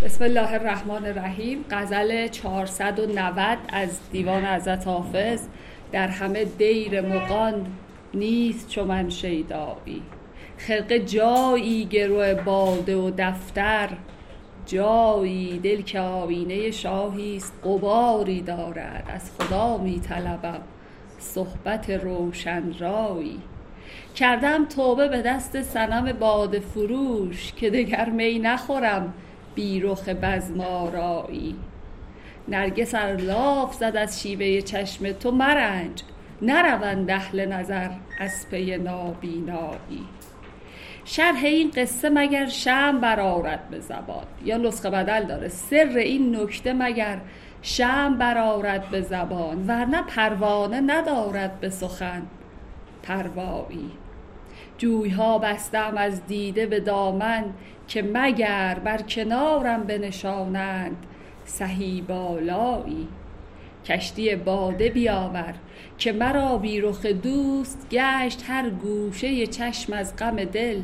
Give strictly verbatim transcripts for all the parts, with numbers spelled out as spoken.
بسم الله الرحمن الرحیم. غزل چهارصد و نود از دیوان حضرت حافظ. در همه دیر مغان نیست چو من شیدایی، خرقه جایی گرو باده و دفتر جایی، دل که آیینه شاهی است غباری دارد، از خدا می طلبم صحبت روشن رایی. کردم توبه به دست صنم باده فروش، که دگر می نخورم بی رخ بزم آرایی. نرگس ار لاف زد از شیوه چشم تو مرنج، نروند اهل نظر از پی نابینایی. شرح این قصه مگر شمع برآرد به زبان، یا نسخه بدل داره، سر این نکته مگر شمع برآرد به زبان، ورنه پروانه ندارد به سخن پروایی. جویها بستم از دیده به دامن، که مگر بر کنارم بنشانند سهی بالایی. کشتی باده بیاور که مرا بی رخ دوست، گشت هر گوشه چشم از غم دل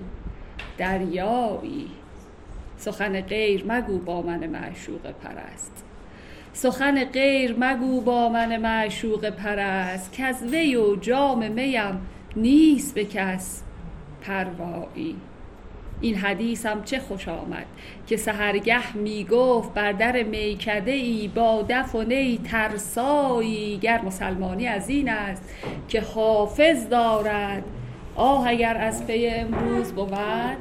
دریایی. سخن غیر مگو با من معشوق پرست، سخن غیر مگو با من معشوق پرست، که از وی و جام میم نیست به کس پروایی. این حدیثم چه خوش آمد که سحرگه می گفت، بر در میکده ای با دف و نی ترسایی. گر مسلمانی از این است که حافظ دارد، آه اگر از پی امروز بود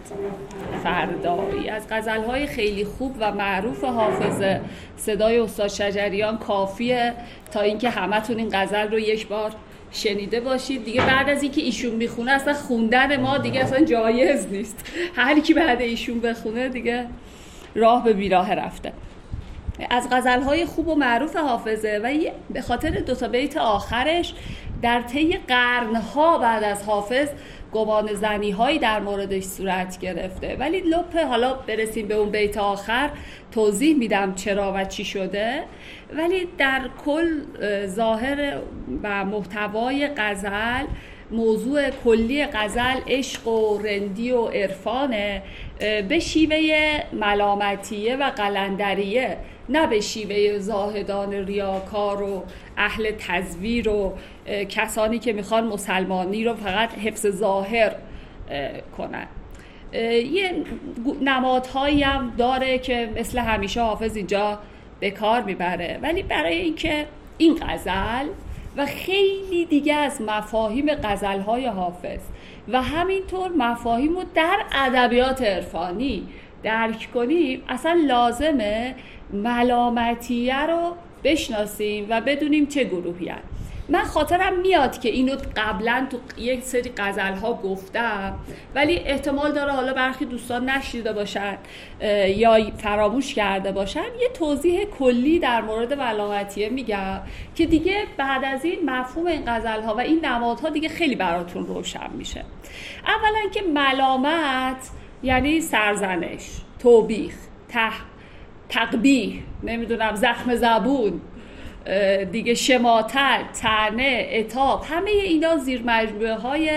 فردایی. از غزلهای خیلی خوب و معروف حافظ، صدای استاد شجریان کافیه تا اینکه همتون این غزل رو یک بار شنیده باشید. دیگه بعد از اینکه ایشون میخونه اصلا خوندن ما دیگه اصلا جایز نیست، هر کی بعد ایشون بخونه دیگه راه به بیراه رفته. از غزلهای خوب و معروف حافظه و به خاطر دو تا بیت آخرش در طی قرنها بعد از حافظ گمان زنی هایی در موردش صورت گرفته، ولی لپ حالا برسیم به اون بیت آخر توضیح میدم چرا و چی شده. ولی در کل ظاهر و محتوای غزل، موضوع کلی غزل عشق و رندی و عرفانه، به شیوه ملامتیه و قلندریه، نه به شیوه زاهدان ریاکار و اهل تزویر و کسانی که میخوان مسلمانی رو فقط حفظ ظاهر کنن. یه نمادهایی هم داره که مثل همیشه حافظ اینجا به کار میبره، ولی برای اینکه این غزل و خیلی دیگه از مفاهیم غزلهای حافظ و همینطور مفاهیم رو در ادبیات عرفانی درک کنیم، اصلا لازمه ملامتیه رو بشناسیم و بدونیم چه گروهی هست. من خاطرم میاد که اینو قبلا تو یک سری غزل‌ها گفتم، ولی احتمال داره حالا برخی دوستان نشنیده باشن یا فراموش کرده باشن. یه توضیح کلی در مورد ملامتیه میگم که دیگه بعد از این مفهوم این غزل‌ها و این نمادها دیگه خیلی براتون روشن میشه. اولا که ملامت یعنی سرزنش، توبیخ، ته، تقبیح، نمیدونم زخم زبون دیگه، شماتت، طعنه، عتاب، همه اینا زیر مجموعه های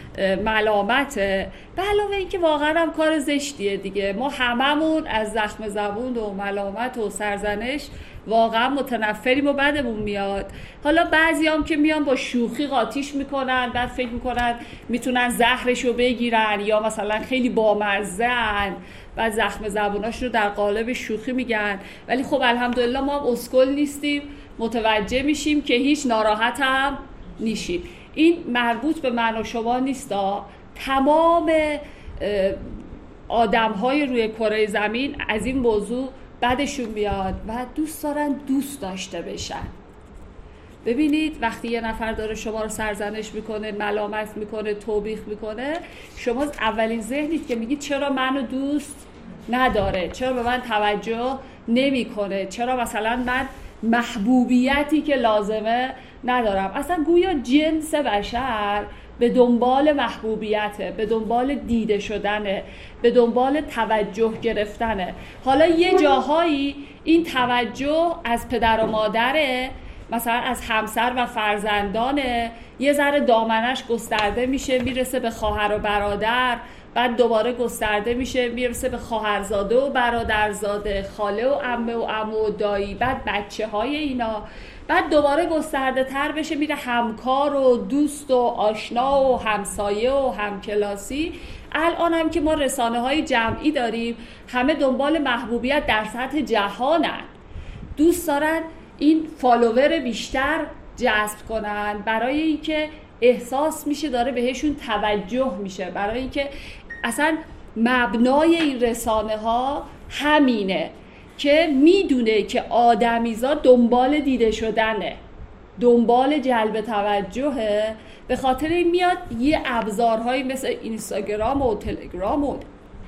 ملامته. به علاوه این که واقعا هم کار زشتیه دیگه، ما هممون از زخم زبون و ملامت و سرزنش واقعا متنفریم و بدمون میاد. حالا بعضی هم که میان با شوخی قاطیش میکنن، بعد فکر میکنن میتونن زهرشو بگیرن، یا مثلا خیلی بامزه‌ان بعد زخم زبوناش رو در قالب شوخی میگن. ولی خب الحمدلله ما هم اسکل نیستیم، متوجه میشیم که هیچ ناراحت هم نیشیم. این مربوط به من و شما نیستا، تمام آدم های روی کره زمین از این موضوع بدشون بیاد و دوست دارن دوست داشته بشن. ببینید وقتی یه نفر داره شما رو سرزنش میکنه، ملامت میکنه، توبیخ میکنه، شما اولین ذهنید که میگید چرا منو دوست نداره، چرا به من توجه نمیکنه، چرا مثلا من محبوبیتی که لازمه ندارم. اصلا گویا جنس بشر به دنبال محبوبیته، به دنبال دیده شدنه، به دنبال توجه گرفتنه. حالا یه جاهایی این توجه از پدر و مادره، مثلا از همسر و فرزندانه، یه ذره دامنش گسترده میشه، میرسه به خواهر و برادر، بعد دوباره گسترده میشه میرسه به خواهرزاده و برادرزاده، خاله و عمه و عمو و دایی، بعد بچه های اینا، بعد دوباره گسترده تر بشه میره همکار و دوست و آشنا و همسایه و همکلاسی. الان هم که ما رسانه های جمعی داریم، همه دنبال محبوبیت در سطح جهانن، دوست دارن این فالوور بیشتر جذب کنن برای اینکه احساس میشه داره بهشون توجه میشه، برای اینکه اصلا مبنای این رسانه ها همینه که میدونه که آدمیزاد دنبال دیده شدنه، دنبال جلب توجهه، به خاطر این میاد یه ابزارهایی مثل اینستاگرام و تلگرام و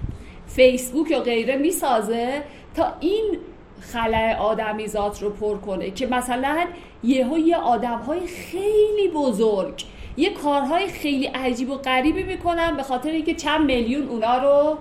فیسبوک و غیره میسازه تا این خلأ آدمیزاد رو پر کنه که مثلا یهو یه آدم‌های خیلی بزرگ یه کارهای خیلی عجیب و غریبی میکنن به خاطر اینکه چند میلیون اونا رو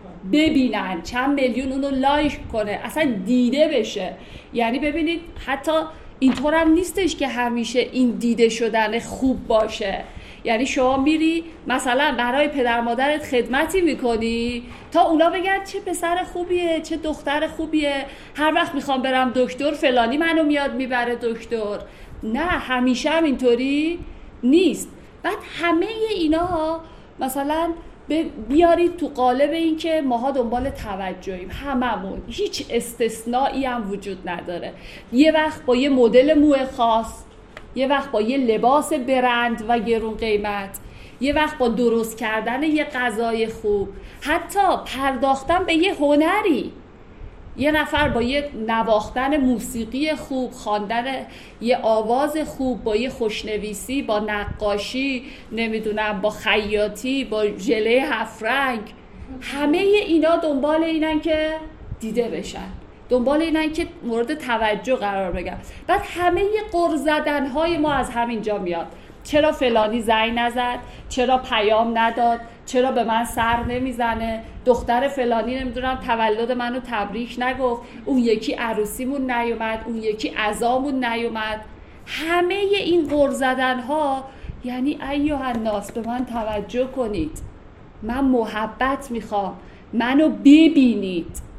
ببینن، چند میلیون اونو لایک کنه، اصلا دیده بشه. یعنی ببینید حتی اینطور هم نیستش که همیشه این دیده شدن خوب باشه. یعنی شما میری مثلا برای پدر مادرت خدمتی میکنی تا اونا بگن چه پسر خوبیه، چه دختر خوبیه، هر وقت میخوام برم دکتر فلانی منو میاد میبره دکتر. نه، همیشه هم اینطوری نیست. بعد همه اینا مثلا بیارید تو قالب این که ماها دنبال توجهیم، هممون، هیچ استثنایی هم وجود نداره. یه وقت با یه مدل موی خاص، یه وقت با یه لباس برند و گرون قیمت، یه وقت با درست کردن یه غذای خوب، حتی پرداختن به یه هنری. یه نفر با یه نواختن موسیقی خوب، خواندن یه آواز خوب، با یه خوشنویسی، با نقاشی، نمیدونم با خیاطی، با ژله هفت رنگ، همه اینا دنبال اینن که دیده بشن، دنبال اینن که مورد توجه قرار بگیرن. بعد همه غر زدن‌های ما از همینجا میاد. چرا فلانی زنگ نزد؟ چرا پیام نداد؟ چرا به من سر نمیزنه؟ دختر فلانی نمیدونم تولد منو تبریک نگفت، اون یکی عروسیمون نیومد، اون یکی عزامون نیومد. همه این غر زدن‌ها یعنی ایها الناس به من توجه کنید، من محبت میخوام، منو ببینید.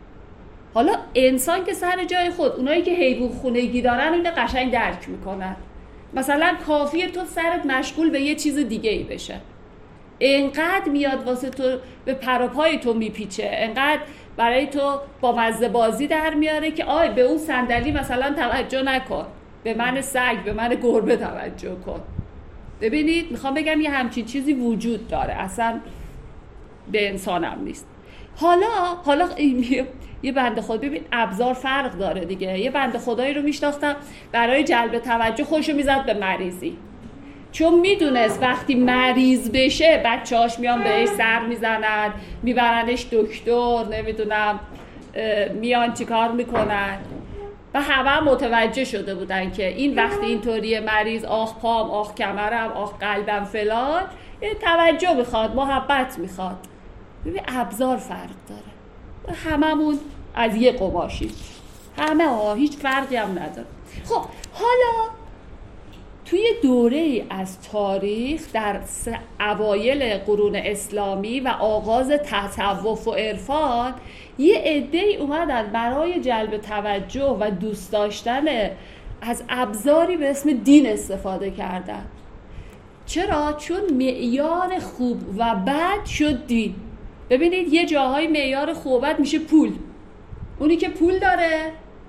حالا انسان که سر جای خود، اونایی که حیوان خونگی دارن اینو قشنگ درک میکنن. مثلا کافیه تو سرت مشغول به یه چیز دیگه ای بشه، انقدر میاد واسه تو به پر و پای تو میپیچه، انقدر برای تو با مزه بازی در میاره که آی به اون صندلی مثلا توجه نکن، به من سگ، به من گربه توجه کن. ببینید میخوام بگم یه همچین چیزی وجود داره، اصلا به انسانم نیست. حالا حالا یه بنده خدا، ببین ابزار فرق داره دیگه. یه بنده خدایی رو میشناختم برای جلب توجه خودشو میزد به مریضی، چون میدونست وقتی مریض بشه بچه‌هاش میان بهش سر میزنن، میبرنش دکتر، نمیدونم میان چیکار میکنن. و همه هم متوجه شده بودن که این وقتی اینطوریه مریض، آخ پام، آخ کمرم، آخ قلبم فلان، این توجه میخواد، محبت میخواد. ببین ابزار فرق داره، هممون از یه قماشی، همه ها، هیچ فرقی هم نداره. خب حالا توی دوره از تاریخ در اوایل قرون اسلامی و آغاز تصوف و عرفان یه عده‌ای اومدن برای جلب توجه و دوست داشتن از ابزاری به اسم دین استفاده کردن. چرا؟ چون معیار خوب و بد شد دین. ببینید یه جاهای معیار خوب و بد میشه پول، اونی که پول داره،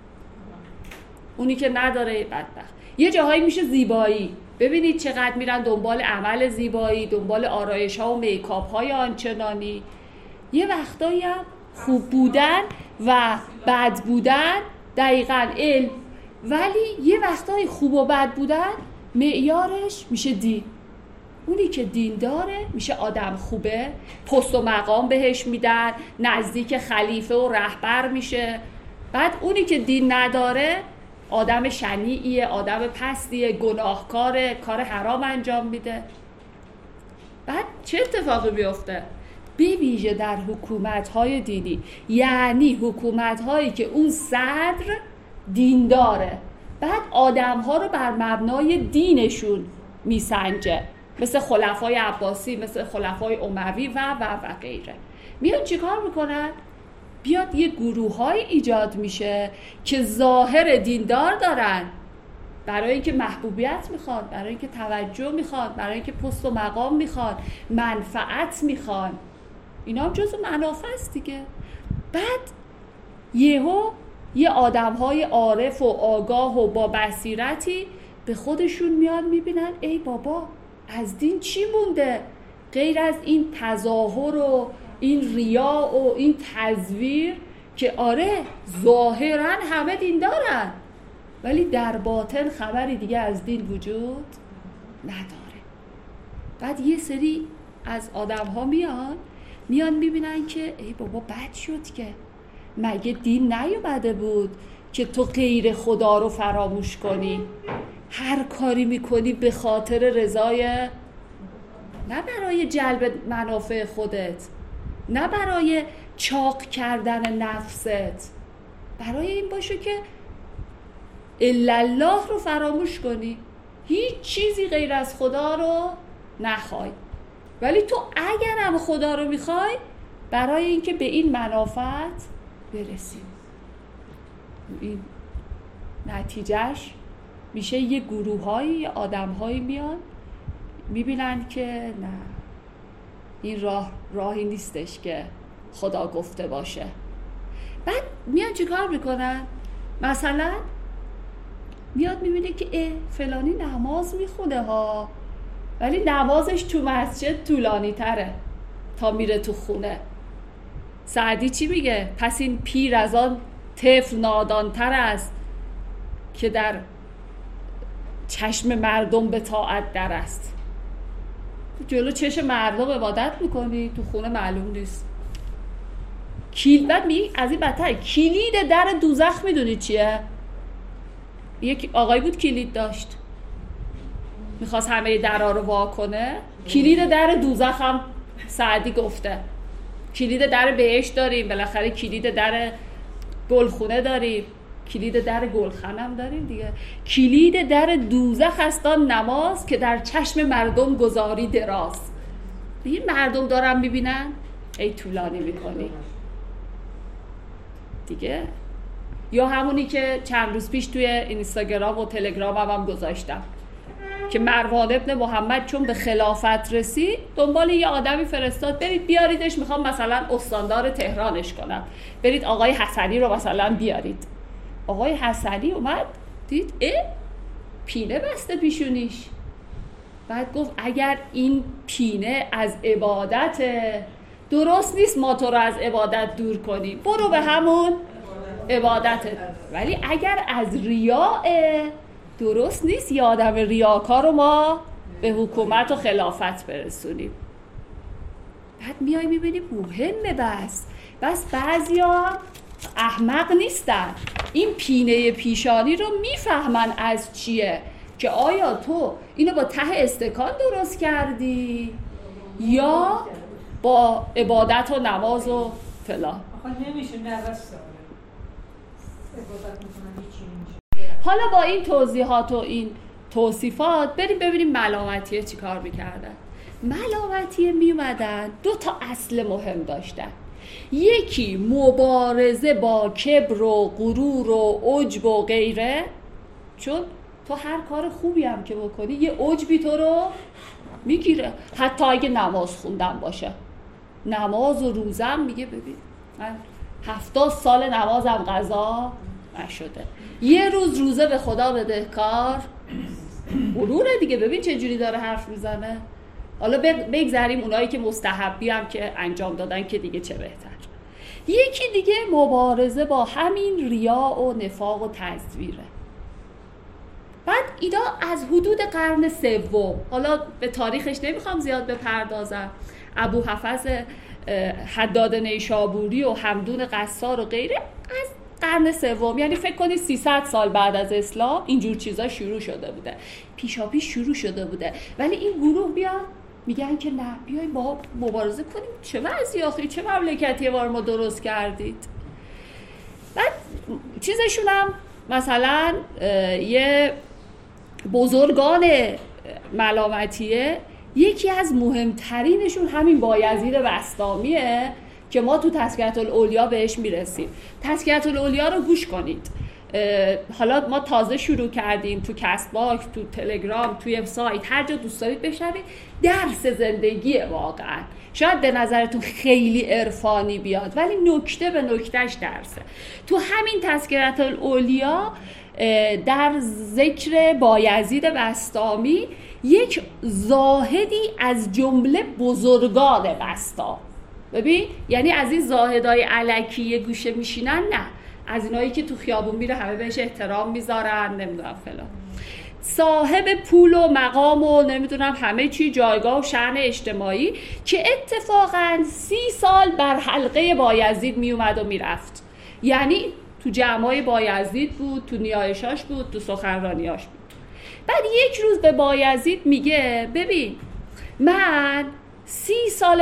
اونی که نداره بدبخت. یه جاهایی میشه زیبایی، ببینید چقدر میرن دنبال عمل زیبایی، دنبال آرایش ها و میکاپ های آنچنانی. یه وقتایی هم خوب بودن و بد بودن دقیقاً علم، ولی یه وقتایی خوب و بد بودن معیارش میشه دین. اونی که دین داره میشه آدم خوبه، پست و مقام بهش میدن، نزدیک خلیفه و رهبر میشه. بعد اونی که دین نداره آدم شنیعیه، آدم پستیه، گناهکاره، کار حرام انجام میده. بعد چه اتفاقی بیفته؟ به ویژه در حکومت‌های دینی، یعنی حکومت‌هایی که اون صدر دین داره، بعد آدم‌ها رو بر مبنای دینشون میسنجه. مثل خلفای عباسی، مثل خلفای اموی و و و غیره. میاد چیکار میکنن؟ بیاد یه گروه‌های ایجاد میشه که ظاهر دیندار دارن، برای اینکه محبوبیت میخوان، برای اینکه توجه میخوان، برای اینکه پست و مقام میخوان، منفعت میخوان. اینا هم جزو منافع است دیگه. بعد یهو یه آدم‌های عارف و آگاه و با بصیرتی به خودشون میاد میبینن ای بابا از دین چی مونده غیر از این تظاهر و این ریا و این تزویر که آره ظاهراً همه دین دارن ولی در باطن خبری دیگه از دین وجود نداره. بعد یه سری از آدم ها میان میان میبینن که ای بابا بد شد که مگه دین نیومده بود که تو غیر خدا رو فراموش کنی، هر کاری میکنی به خاطر رضای، نه برای جلب منافع خودت، نه برای چاق کردن نفست، برای این باشه که الا الله رو فراموش کنی، هیچ چیزی غیر از خدا رو نخوای. ولی تو اگرم خدا رو میخوای برای اینکه به این منافعت برسی، این نتیجهش میشه یه گروه‌هایی یه آدم‌هایی میان میبینن که نه این راه راهی نیستش که خدا گفته باشه. بعد میان چیکار میکنن؟ مثلا میاد میبینه که اه فلانی نماز میخونه ها ولی نمازش تو مسجد طولانی تره تا میره تو خونه. سعدی چی میگه؟ پس این پیر از آن طفل نادانتر است که در چشم مردم به طاعت در است. جلو چشم مردم عبادت میکنی تو خونه معلوم نیست. کیل بعد می از این بدتر کلید در دوزخ میدونی چیه؟ یک آقای بود کلید داشت میخواست همه درها رو وا کنه. کلید در دوزخ هم سعدی گفته. کلید در بهشت داریم، بالاخره کلید در گلخونه داریم، کلید در گلخانه هم داریم دیگه. کلید در دوزخ است آن نماز که در چشم مردم گذاری دراز. این مردم دارن میبینن ای طولانی میکنی دیگه. یا همونی که چند روز پیش توی اینستاگرام و تلگرام هم, هم گذاشتم که مروان ابن محمد چون به خلافت رسید دنبال یه آدمی فرستاد برید بیاریدش، میخوام مثلا استاندار تهرانش کنم، برید آقای حسنی رو مثلا بیارید. آقای حسنی اومد دید اه پینه بسته پیشونیش. بعد گفت اگر این پینه از عبادت درست نیست ما تو رو از عبادت دور کنیم، برو به همون عبادت. ولی اگر از ریاء درست نیست یه آدم ریاکار رو ما به حکومت و خلافت برسونیم. بعد میای میبینی مهمه. بس بس بعضیا احمق نیستن، این پینه پیشانی رو میفهمن از چیه، که آیا تو اینو با ته استکان درست کردی یا با عبادت و نماز و فلان. آخه نمیشه نرسته عبادت میکنن هیچی نمیشه. حالا با این توضیحات و این توصیفات بریم ببینیم ملامتیه چی کار میکردن. ملامتیه میومدن دو تا اصل مهم داشتن. یکی مبارزه با کبر و غرور و عجب و غیره، چون تو هر کار خوبی هم که بکنی یه عجبی تو رو میگیره. حتی اگه نماز خوندن باشه، نماز و روزم میگه ببین من هفتاد سال نمازم قضا نشده، یه روز روزه به خدا بدهکار. غروره دیگه. ببین چه جوری داره حرف میزنه. حالا بگذاریم اونایی که مستحبی هم که انجام دادن که دیگه چه بهتر. یکی دیگه مبارزه با همین ریا و نفاق و تزویره. بعد اینا از حدود قرن سوم، حالا به تاریخش نمیخوام زیاد بپردازم، ابو حفظ حداد نیشابوری و حمدون قصار و غیره از قرن سوم، یعنی فکر کنید سیصد سال بعد از اسلام اینجور چیزا شروع شده بوده، پیشا پیش شروع شده بوده. ولی این گروه بیان میگن که نه بیاین با مبارزه کنیم، چه وضعی آخری، چه مملکتی وار ما درست کردید. بعد چیزشون هم مثلا یه بزرگان ملامتیه یکی از مهمترینشون همین بایزید بسطامیه که ما تو تذکرة الاولیا بهش میرسیم. تذکرة الاولیا رو گوش کنید. حالا ما تازه شروع کردیم تو کست باکس، تو تلگرام، توی سایت، هر جا دوست دارید بشنوید. درس زندگی واقعا. شاید به نظرتون خیلی عرفانی بیاد ولی نکته به نکتهش درسه. تو همین تذکرة الاولیا در ذکر بایزید بسطامی یک زاهدی از جمله بزرگان بسطام، ببین یعنی از این زاهدای الکی یه گوشه میشینن، نه، از اینایی که تو خیابون میره همه بهش احترام میذارن، نمیدونم فلان، صاحب پول و مقام و نمیدونم همه چی، جایگاه و شأن اجتماعی، که اتفاقا سی سال بر حلقه بایزید میومد و میرفت. یعنی تو جمعای بایزید بود، تو نیایشاش بود، تو سخنرانیاش بود. بعد یک روز به بایزید میگه ببین من سی سال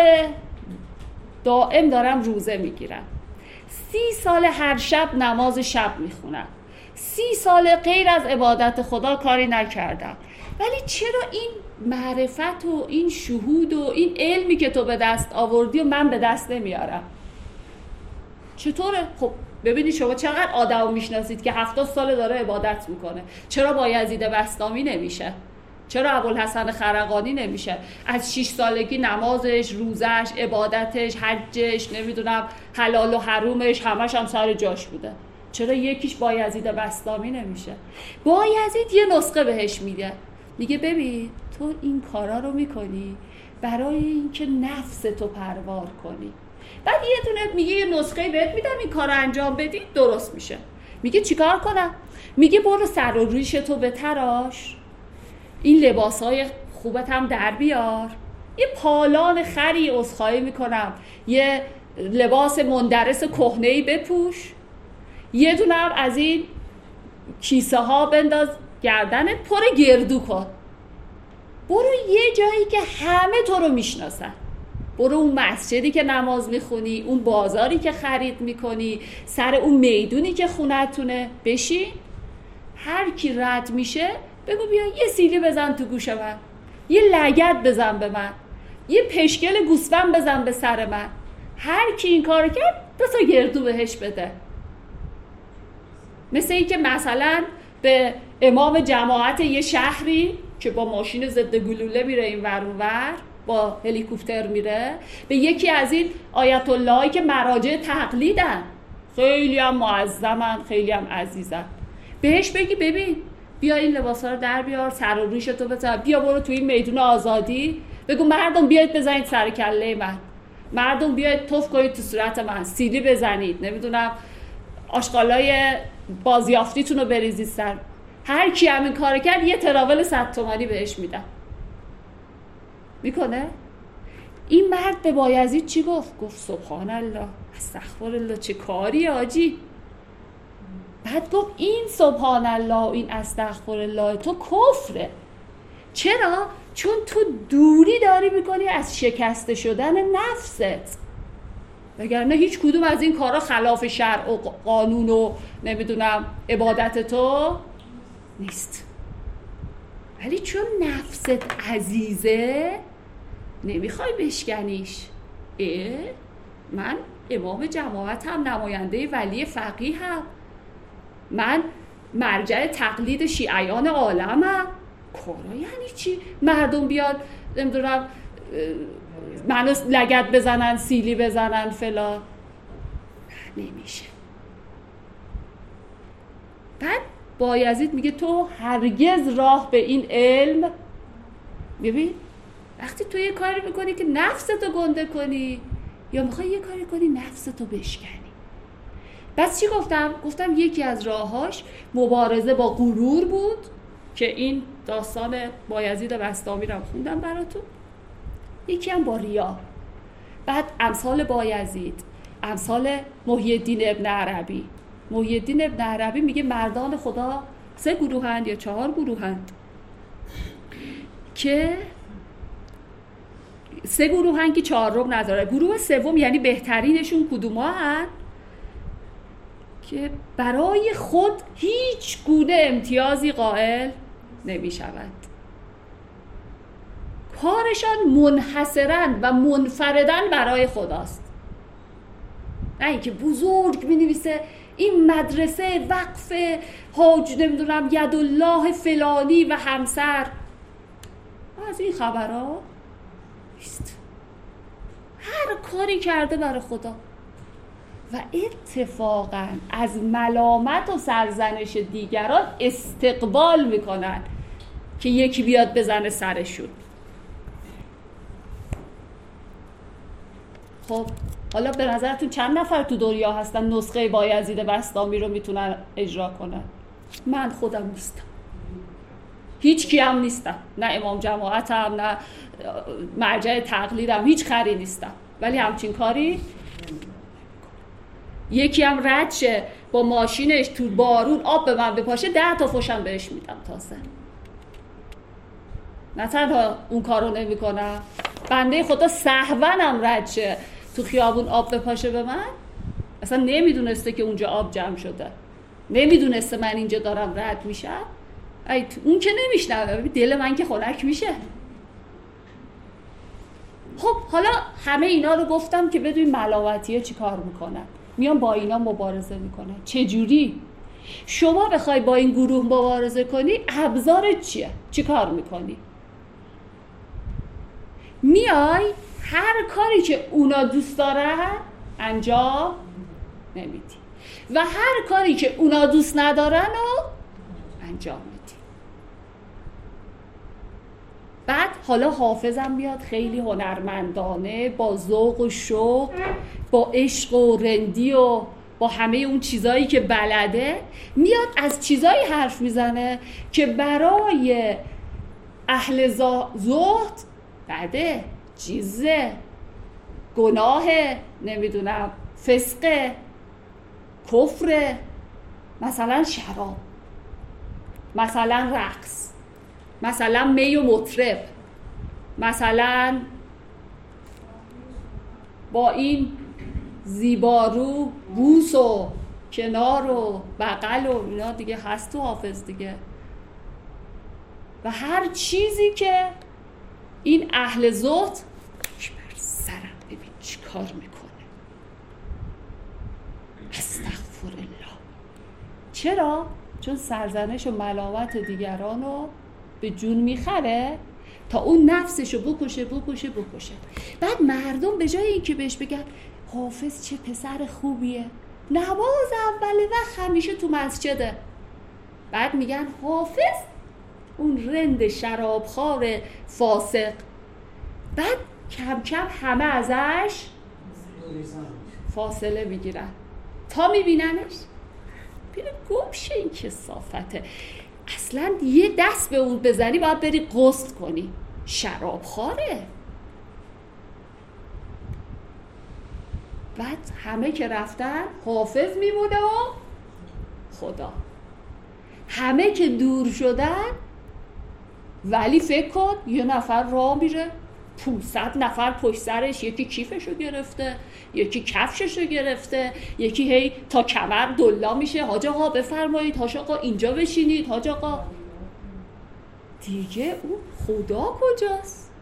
دائم دارم روزه میگیرم، سی سال هر شب نماز شب میخونم، سی سال غیر از عبادت خدا کاری نکردم، ولی چرا این معرفت و این شهود و این علمی که تو به دست آوردی و من به دست نمیارم؟ چطوره؟ خب ببینید شما چقدر آدم میشناسید که هفتاد سال داره عبادت میکنه، چرا بایزید بسطامی نمیشه؟ چرا ابوالحسن خرقانی نمیشه؟ از شش سالگی نمازش، روزش، عبادتش، حجش، نمیدونم حلال و حرومش همش هم سر جاش بوده. چرا یکیش بایزید بسطامی نمیشه؟ بایزید یه نسخه بهش میده، میگه ببین تو این کارا رو میکنی برای اینکه نفس تو پروار کنی. بعد یه دونه میگه یه نسخه بهت میدم این کارو انجام بدی درست میشه. میگه چیکار کنم؟ میگه برو سر و ریش تو بتراش، این لباسای خوبت هم در بیار، یه پالان خری عذرخواهی میکنم یه لباس مندرس کهنه‌ای بپوش، یه دونه هم از این کیسه ها بنداز گردنت، پر گردو کن، برو یه جایی که همه تو رو میشناسن، برو اون مسجدی که نماز میخونی، اون بازاری که خرید میکنی، سر اون میدونی که خونتونه بشین، هر کی رد میشه بگو بیا یه سیلی بزن تو گوش من، یه لگد بزن به من، یه پشکل گوسفند بزن به سر من. هر کی این کار کرد دو تا گردو بهش بده. مثل این که مثلا به امام جماعت یه شهری که با ماشین ضد گلوله میره این ور اون ور، با هلیکوپتر میره، به یکی از این آیت اللهی که مراجع تقلیدن، خیلی هم معظمن، خیلی هم عزیزن، بهش بگی ببین بیا این لباسا رو در بیار، سر و ریشتو بزن، بیا برو توی این میدون آزادی بگو مردم بیاید بزنید سر کله من، مردم بیاید توف کنید تو صورت من، سیلی بزنید، نمیدونم آشغالای بازیافتیتون رو بریزید سر. هر کی همین کار کرد یه تراول صد تومانی بهش میدن. میکنه؟ این مرد به بایزید چی گفت؟ گفت سبحان الله، استغفرالله، چه کاری آجی. بعد گفت این سبحان الله و این استغفرالله تو کفره. چرا؟ چون تو دوری داری میکنی از شکسته شدن نفست، وگرنه هیچ کدوم از این کارا خلاف شرع و قانون و نمیدونم عبادت تو نیست، ولی چون نفست عزیزه نمیخوای بشکنیش. اه من امام جماعت هم، نماینده ولی فقیه هم، من مرجع تقلید شیعیان عالم هم. کارا یعنی چی؟ مردم بیاد نمیدونم منو لگد بزنن، سیلی بزنن فلان، نمیشه. بعد بایزید میگه تو هرگز راه به این علم، ببین وقتی تو یه کاری میکنی که نفستو گنده کنی یا میخوای یه کاری کنی نفستو بشکنی. بس چی گفتم؟ گفتم یکی از راهاش مبارزه با غرور بود که این داستان بایزید بسطامی رو خوندم براتون. یکی هم با ریا. بعد امثال بایزید، امثال محی الدین ابن عربی. محی الدین ابن عربی میگه مردان خدا سه گروهند یا چهار گروهند که سه گروهند که چهارم نداره. گروه سوم یعنی بهترینشون کدوما هست؟ که برای خود هیچ گونه امتیازی قائل نمی شود. کارشان منحصراً و منفرداً برای خداست. نه اینکه بزرگ می‌نویسه این مدرسه وقف حاج نمیدونم یدالله فلانی و همسر، از این خبرها نیست. هر کاری کرده برای خدا و اتفاقاً از ملامت و سرزنش دیگران استقبال میکنن که یکی بیاد بزنه سرشون. خب حالا به نظرتون چند نفر تو دنیا هستن نسخه بایزید بسطامی رو میتونن اجرا کنن؟ من خودم نیستم، هیچ کی هم نیستم، نه امام جماعتم، نه مرجع تقلیدم، هیچ خری نیستم، ولی همچین کاری یکی هم رد شه با ماشینش تو بارون آب به من بپاشه ده تا فوشم بهش میدم تازه. نه تنها اون کارو نمی کنم، بنده خدا سهونم رد شه تو خیابون آب بپاشه به من، اصلا نمیدونسته که اونجا آب جمع شده، نمیدونسته من اینجا دارم رد میشم، اون که نمیشنوه، دل من که خنک میشه. خب حالا همه اینا رو گفتم که بدون ملامتیه چی کار میکنن، میان با اینا مبارزه میکنن. چجوری؟ شما بخوای با این گروه مبارزه کنی ابزارت چیه؟ چی کار میکنی؟ میای هر کاری که اونا دوست دارن انجام نمیدی و هر کاری که اونا دوست ندارن رو انجام میدی. بعد حالا حافظم بیاد خیلی هنرمندانه با ذوق و شوق، با عشق و رندی و با همه اون چیزایی که بلده میاد از چیزایی حرف میزنه که برای اهل زهد بده، چیزه، گناه، نمیدونم فسقه، کفره، مثلا شراب، مثلا رقص، مثلا می و مطرب، مثلا با این زیبارو بوس و کنار و بغل و اینا دیگه هست تو حافظ دیگه. و هر چیزی که این اهل زهد بر سرم ببین چی کار میکنه، استغفرالله. چرا؟ چون سرزنش و ملامت دیگران رو به جون میخره تا اون نفسشو بکشه بکشه بکشه. بعد مردم به جای اینکه بهش بگن حافظ چه پسر خوبیه، نماز اول وقت همیشه تو مسجده، بعد میگن حافظ اون رند شرابخوار فاسق. بعد کم کم همه ازش فاصله میگیرن تا میبیننش بیره گم شه این کثافته. اصلا یه دست به اون بزنی باید بری غسل کنی، شرابخواره. بعد همه که رفتن حافظ میمونه و خدا. همه که دور شدن ولی فکر کن یه نفر راه میره پونصد نفر پشت سرش، یکی کیفشو گرفته، یکی کفششو گرفته، یکی هی تا کمر دلا میشه، حاج آقا بفرمایید، حاج آقا اینجا بشینید، حاج آقا. دیگه اون خدا کجاست؟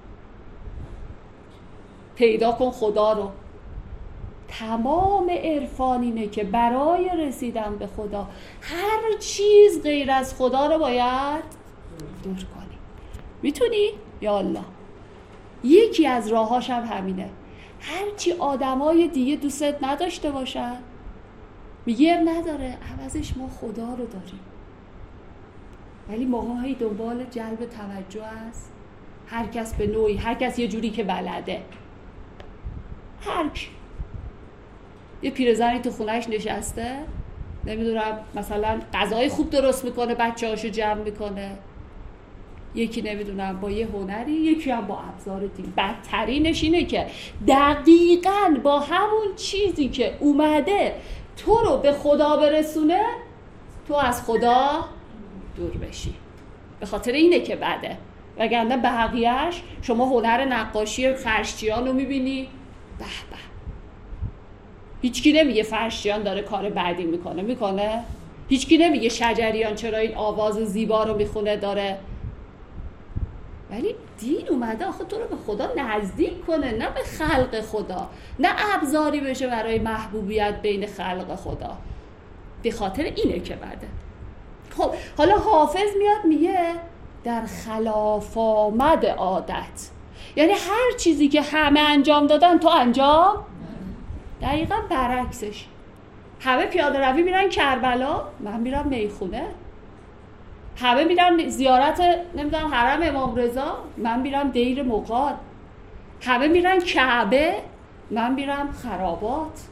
پیدا کن خدا رو. تمام عرفان اینه که برای رسیدن به خدا هر چیز غیر از خدا رو باید دور کنی. میتونی؟ یا الله. یکی از راهاش هم همینه. هرچی آدمای دیگه دوست نداشته باشن میگه نداره، عوضش ما خدا رو داریم. ولی ما هی دنبال جلب توجه است، هر کس به نوعی، هر کس یه جوری که بلده. هر کی یه پیرزنی تو خونهش نشسته، نمیدونم مثلا غذای خوب درست میکنه، بچه‌هاشو جمع میکنه، یکی نمیدونم با یه هنری، یکی هم با ابزار دیگه. بدترینش اینه که دقیقاً با همون چیزی که اومده تو رو به خدا برسونه تو از خدا دور بشی. به خاطر اینه که بده. وگرنه بقیه‌اش شما هنر نقاشی فرشچیان رو میبینی، به به، هیچکی نمیگه فرشچیان داره کار بعدی میکنه میکنه هیچکی نمیگه شجریان چرا این آواز زیبا رو میخونه داره. ولی دین اومده آخه تو رو به خدا نزدیک کنه، نه به خلق خدا، نه ابزاری بشه برای محبوبیت بین خلق خدا. به خاطر اینه که بده. خب حالا حافظ میاد میگه در خلاف آمد عادت، یعنی هر چیزی که همه انجام دادن تو انجام، دقیقا برعکسش. همه پیاده روی میرن کربلا، من میرم میخونه. همه میرن زیارت نمیدونم حرم امام رضا، من میرم دیر مغان. همه میرن کعبه، من میرم خرابات.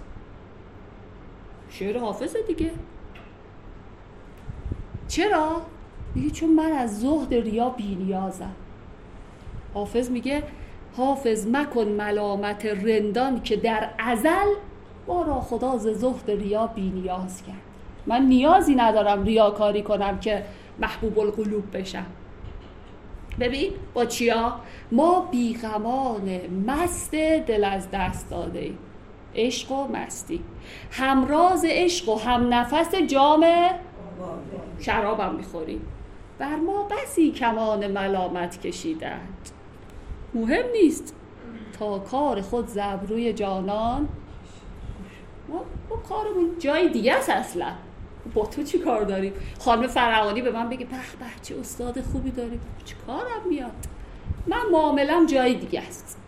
شعر حافظ دیگه. چرا؟ میگه چون من از زهد ریا بی‌نیازم. حافظ میگه حافظ مکن ملامت رندان که در ازل ما را خدا ز زهد ریا بی‌نیاز کرد. من نیازی ندارم ریاکاری کنم که محبوب القلوب بشم. ببین با چیا؟ ما بیغمان مست دل از دست داده ایم. عشق و مستی، همراز عشق و هم نفس جام شرابم میخوریم. بر ما بسی کمان ملامت کشیدند، مهم نیست تا کار خود زبروی جانان. ما, ما کارمون جای دیگه است اصلا. با تو چی کار داریم؟ خانم فرعانی به من بگه به به چه استاد خوبی داریم، چی کارم میاد؟ من معاملم جای دیگه است.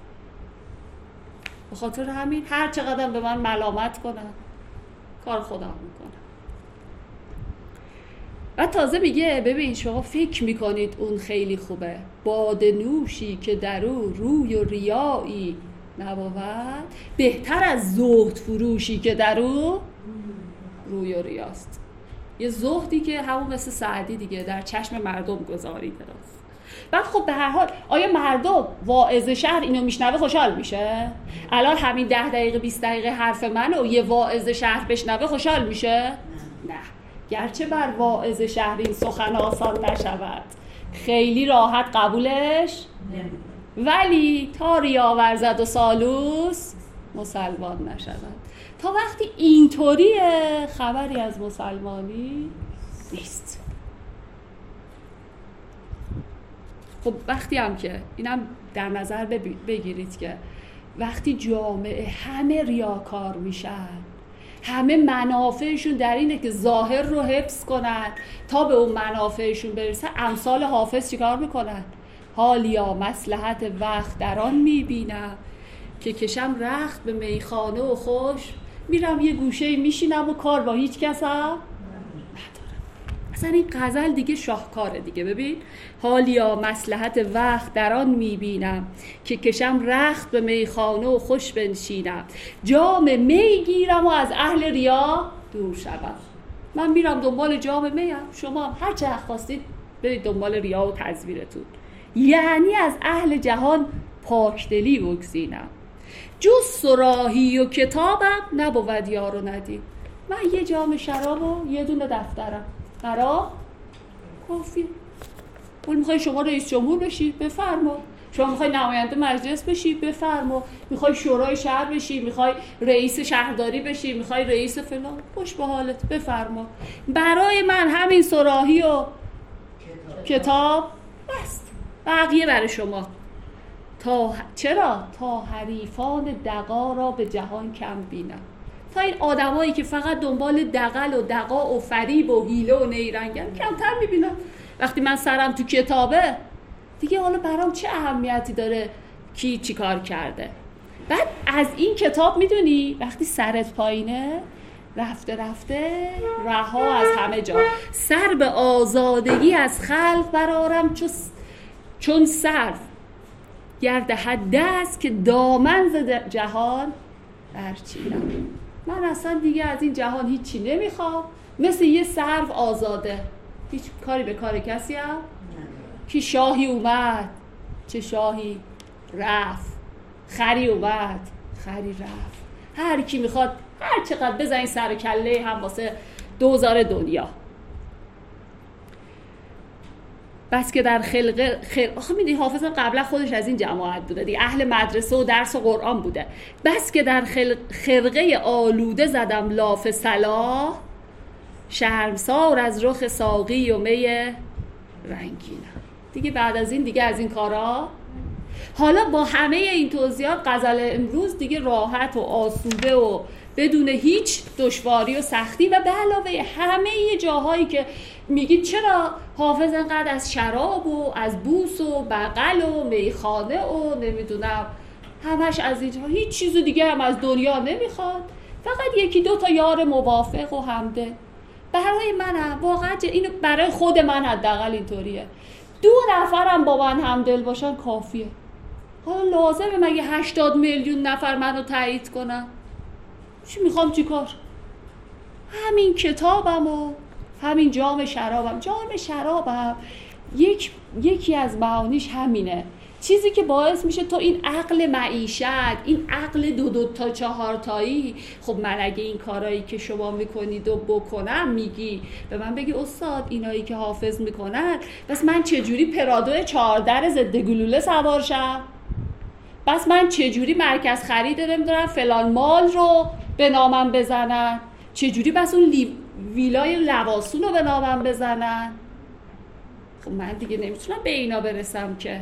به خاطر همین هر چقدر به من ملامت کنن کار خودم میکنم. و تازه میگه ببین شما فکر میکنید اون خیلی خوبه، باده نوشی که در او روی و ریایی نبود، بهتر از زهد فروشی که در او روی و ریاست. یه زهدی که همون مثل سعدی دیگه در چشم مردم گذاری دراست. بعد خب به هر حال آیا مردم واعظ شهر اینو میشنوه خوشحال میشه؟ الان همین ده دقیقه بیست دقیقه حرف منو یه واعظ شهر بشنوه خوشحال میشه؟ نه. گرچه بر واعظ شهر این سخن آسان نشود، خیلی راحت قبولش ولی تا ریا ورزد و سالوس مسلمان نشود. تا وقتی اینطوریه خبری از مسلمانی نیست. خب وقتی هم که اینم در نظر بگیرید که وقتی جامعه همه ریاکار میشن، همه منافعشون در اینه که ظاهر رو حفظ کنن تا به اون منافعشون برسه، امثال حافظ چیکار میکنن؟ حالیا مصلحت وقت در آن میبینم که کشم رخت به میخانه و خوش، میرم یه گوشه میشینم و کار با هیچ کس هم ندارم. اصلا این غزل دیگه شاهکاره دیگه. ببین حالیا مصلحت وقت در آن میبینم که کشم رخت به میخانه و خوش بنشینم، جام می گیرم و از اهل ریا دور شوم. من میرم دنبال جام میم، شما هم هر چه خواستید برید دنبال ریا و تزویرتون. یعنی از اهل جهان پاکدلی بگزینم، جز صراحی و کتابم نبود یار و ندیم. من یه جام شراب و یه دونه دفترم برا کافیه. اون میخوای شما رئیس جمهور بشی بفرما، شما میخوای نماینده مجلس بشی بفرما، میخوای شورای شهر بشی، میخوای رئیس شهرداری بشی، میخوای رئیس فلان، خوش به حالت بفرما. برای من همین صراحی و کتاب بس، بقیه برای شما. تا چرا؟ تا حریفان دغا را به جهان کم بینم. تا این آدمایی که فقط دنبال دغل و دغا و فریب و حیله و نیرنگن کمتر میبینم. وقتی من سرم تو کتابه دیگه حالا برام چه اهمیتی داره کی چی کار کرده. بعد از این کتاب میدونی وقتی سرت پایینه رفته رفته رها از همه جا، سر به آزادگی از خلق برارم چون صرف گرد حد است که دامن ز جهان برچینم. من اصلا دیگه از این جهان هیچی نمیخوام، مثل یه سرو آزاده، هیچ کاری به کار کسی هم که شاهی اومد چه شاهی رفت، خری اومد خری رفت، هر کی میخواد هر چقدر بزنی سر کله هم واسه دوزار دنیا. بس که در خلقه خل... آخه میدونی حافظ قبلا خودش از این جماعت بوده دیگه، اهل مدرسه و درس و قرآن بوده. بس که در خل... خرقه آلوده زدم لاف صلاح، شرمسار از رخ ساقی و می رنگینم. دیگه بعد از این دیگه از این کارا. حالا با همه این توضیحات غزل امروز دیگه راحت و آسوده و بدون هیچ دشواری و سختی و به علاوه همه جاهایی که میگید چرا حافظ انقدر از شراب و از بوس و بغل و میخانه و نمیدونم همش از اینجا، هیچ چیز دیگه هم از دنیا نمیخواد، فقط یکی دو تا یار موافق و همده. برای منم واقعا اینو برای خود من حداقل اینطوریه، دو نفرم با من همدل باشن کافیه. حالا لازمه مگه هشتاد میلیون نفر منو تایید کنن؟ چی میخوام چیکار؟ همین کتابم و همین جام شرابم. جام شرابم یک یکی از معانیش همینه، چیزی که باعث میشه تو این عقل معیشت، این عقل دو دو تا چهار تایی، خب من اگه این کارایی که شما میکنید و بکنم، میگی به من بگی استاد اینایی که حافظ میکنن، بس من چجوری پرادو چهاردر ضد گلوله سوار شم؟ بس من چجوری مرکز خرید نمیدونم فلان مال رو به نامم بزنن؟ چجوری بس اون لی... ویلای لواسون رو به نامم بزنن؟ خب من دیگه نمیتونم به اینا برسم که.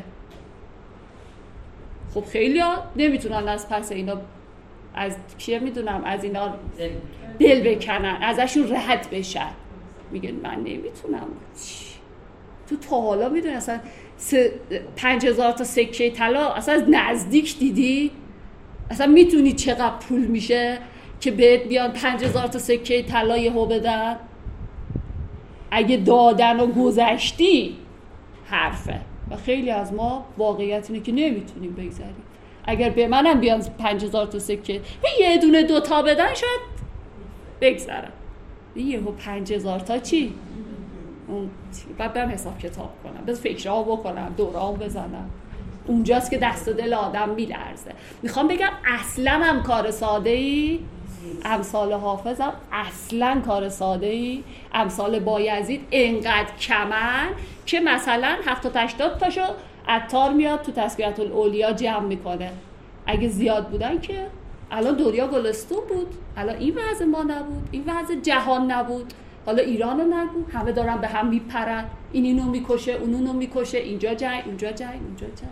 خب خیلی ها نمیتونن از پس اینا، از کیه میدونم، از اینا دل بکنن، ازشون رد بشن. میگن من نمیتونم. تو تا حالا میدونی اصلا پنج هزار تا سکه طلا اصلا از نزدیک دیدی؟ اصلا میتونی چقدر پول میشه که بهت بیان پنج هزار تا سکه طلا یهو بدن؟ اگه دادن و گذشتی حرفه. و خیلی از ما واقعیت اینه که نمیتونیم بگذاریم. اگر به منم بیان پنج هزار تا سکه یه دونه دوتا بدن شاید بگذارم، یهو پنج هزار تا چی؟ بعد برم حساب کتاب کنم، بس فکرها بکنم، دورام بزنم. اونجاست که دست و دل آدم میلرزه. میخوام بگم اصلا هم کار ساده ای امثال حافظم اصلا کار ساده ای امثال بایزید انقدر کمن که مثلا هفتاد هشتاد تاشو عطار میاد تو تسبیحة الاولیا جمع میکنه. اگه زیاد بودن که الان دنیا گلستون بود، الان این وضع ما نبود، این وضع جهان نبود. حالا ایرانو نگو، همه دارن به هم میپرن، این اینو میکشه، اون اونو میکشه، اینجا جنگ، اونجا جنگ، اونجا جنگ.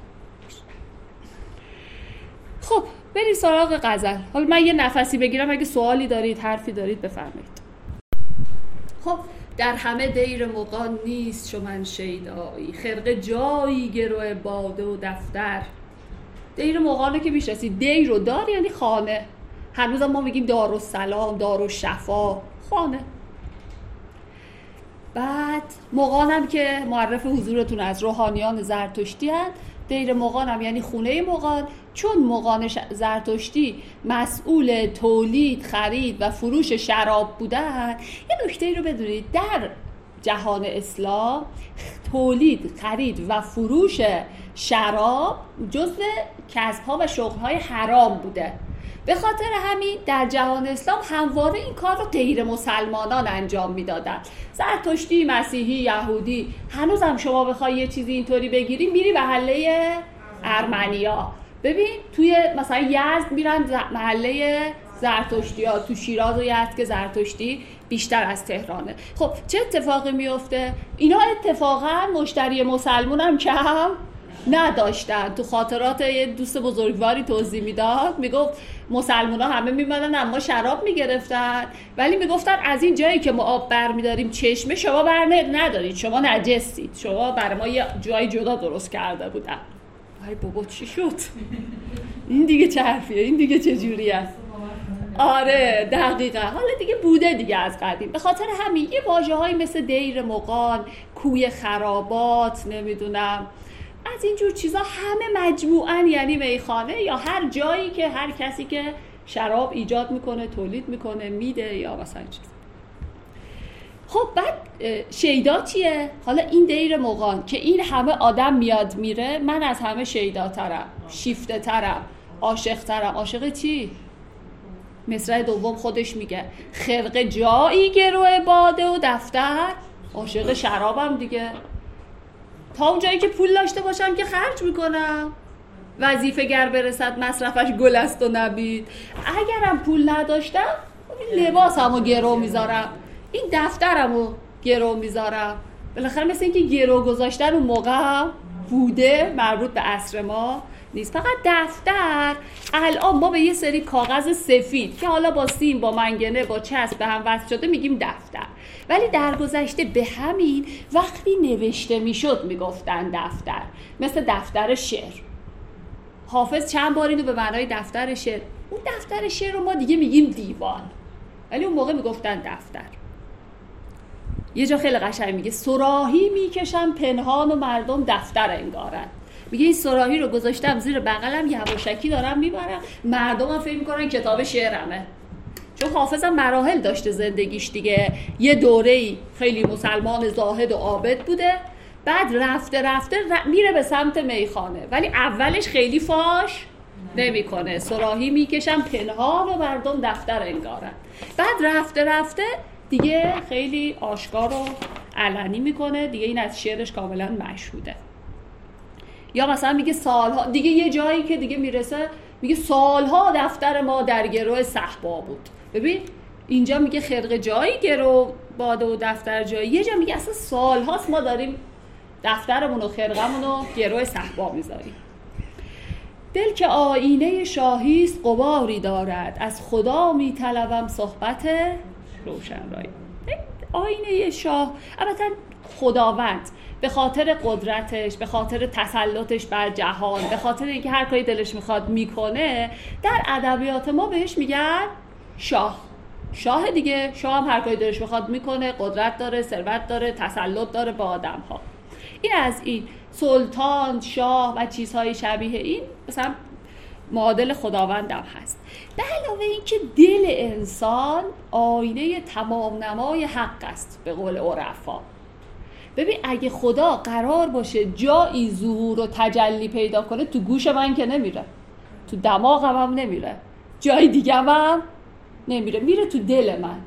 خب بریم سراغ غزل. حالا من یه نفسی بگیرم، اگه سوالی دارید، حرفی دارید بفرمایید. خب در همه دیر مغان نیست چو من شیدایی، خرقه جایی گرو باده و دفتر. دیر مغانه که میشناسید، دیر و دار یعنی خانه. هنوز ما میگیم دارالسلام، دارالشفا، خانه. بعد مغانم که معرف حضورتون از روحانیان زرتشتی هست. دیر مغانم یعنی خونه مغان، چون مغان زرتشتی مسئول تولید، خرید و فروش شراب بودن. یه نکته رو بدونید، در جهان اسلام تولید، خرید و فروش شراب جزو کسب‌ها و شغل‌های حرام بوده. به خاطر همین در جهان اسلام همواره این کار رو غیر مسلمانان انجام میدادن. زرتشتی، مسیحی، یهودی. هنوز هم شما بخوای یه چیزی اینطوری بگیری، میری محله ارمنیا. ببین توی مثلا یزد میرن محله زرتشتی ها، تو شیراز و یزد که زرتشتی بیشتر از تهرانه. خب چه اتفاقی میفته؟ اینا اتفاقا مشتری مسلمون هم کم نداشتن. تو خاطرات یه دوست بزرگواری توضیح میداد، میگفت مسلمان ها همه میمدن اما شراب میگرفتن، ولی میگفتن از این جایی که ما آب بر میداریم چشمه شما بر ندارید، شما نجسید، شما برای ما یه جای جدا درست کرده بودن. ای بابا چی شد؟ این دیگه چه حرفیه؟ این دیگه چه جوریه؟ آره دقیقا. حالا دیگه بوده دیگه از قدیم. به خاطر همین یه واژه‌هایی مثل دیر مغان، کوی خرابات، نمیدونم از اینجور چیزا همه مجموعاً یعنی میخانه یا هر جایی که هر کسی که شراب ایجاد میکنه، تولید میکنه، میده یا مثلا چیز. خب بعد شیدا چیه؟ حالا این دیر مغان که این همه آدم میاد میره، من از همه شیداترم، شیفته ترم، عاشق ترم. عاشق چی؟ مصرع دوم خودش میگه خرقه جایی گرو باده و دفتر. عاشق شرابم دیگه، تا اون جایی که پول داشته باشم که خرج میکنم، وظیفه گر برسد مصرفش گل است و نبید. اگرم پول نداشتم لباسمو گرو میذارم، این دفترمو گرو میذارم، بالاخره مثل اینکه گرو گذاشتن اون موقع بوده، مربوط به عصر ما نیست. فقط دفتر الان ما به یه سری کاغذ سفید که حالا با سیم، با منگنه، با چسب به هم وصل شده میگیم دفتر، ولی در گذشته به همین وقتی نوشته میشد میگفتن دفتر. مثل دفتر شعر، حافظ چند بار اینو به معنای دفتر شعر، اون دفتر شعر رو ما دیگه میگیم دیوان، ولی اون موقع میگفتن دفتر. یه جا خیلی قشنگ میگه صراحی میکشم پنهان و مردم دفتر انگارن. میگه این صراحی رو گذاشتم زیر بغلم، یواشکی دارم میبرم، مردم هم فکر میکنن کتاب شعرمه. چون حافظم مراحل داشته زندگیش دیگه، یه دوره‌ای خیلی مسلمان زاهد و عابد بوده، بعد رفته رفته ر... میره به سمت میخانه، ولی اولش خیلی فاش نمیکنه. صراحی میکشم پنهان و مردم دفتر انگارن. بعد رفته رفته دیگه خیلی آشکار و علنی میکنه دیگه، این از شعرش کاملا مشهوده. یا مثلا میگه سالها دیگه، یه جایی که دیگه میرسه میگه سالها دفتر ما در گرو صحبا بود. ببین اینجا میگه خرقه جایی گرو باده و دفتر جایی، یه جا میگه اصلا سالهاست ما داریم دفترمون و خرقمون رو گرو صحبا میذاریم. دل که آینه شاهیست غباری دارد، از خدا میطلبم صحبت روشنایی. آینه شاه البته خداوند به خاطر قدرتش، به خاطر تسلطش بر جهان، به خاطر اینکه هر کاری دلش میخواد میکنه، در ادبیات ما بهش میگن شاه. شاه دیگه، شاه هم هر کاری دلش میخواد میکنه، قدرت داره، ثروت داره، تسلط داره به آدم ها. این از این سلطان، شاه و چیزهای شبیه این مثلا معادل خداوندم هست. به علاوه این که دل انسان آینه تمام نمای حق است به قول عرفا. ببین اگه خدا قرار باشه جایی ظهور و تجلی پیدا کنه، تو گوش من که نمیره، تو دماغم هم نمیره، جای دیگه هم نمیره، میره تو دل من.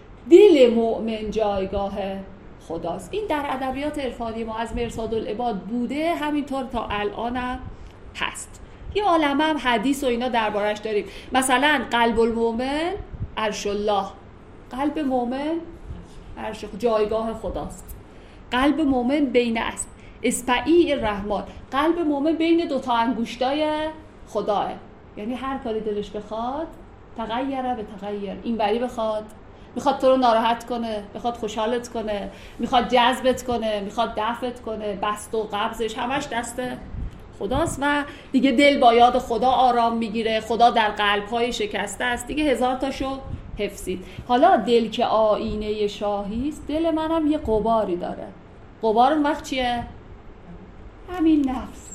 دل مؤمن جایگاه خداست. این در ادبیات عرفانی ما از مرصاد العباد بوده، همینطور تا الانم هست. یه عالمه هم حدیث و اینا دربارش داریم. مثلا قلب المؤمن عرش الله، قلب مؤمن عرش جایگاه خداست. قلب مؤمن بین است اصبعی الرحمن، قلب مؤمن بین دو تا انگشتای خداه، یعنی هر کاری دلش بخواد تغییره به تغییر. این بری بخواد، میخواد تو رو ناراحت کنه، میخواد خوشحالت کنه، میخواد جذبت کنه، میخواد دفعت کنه، بست و قبضش همش دست خداست. و دیگه دل با یاد خدا آرام میگیره، خدا در قلب‌های شکسته است دیگه، هزار تاشو حفظید. حالا دل که آینه شاهیست، دل منم یه غباری داره. غبار اون وقت چیه؟ همین نفس،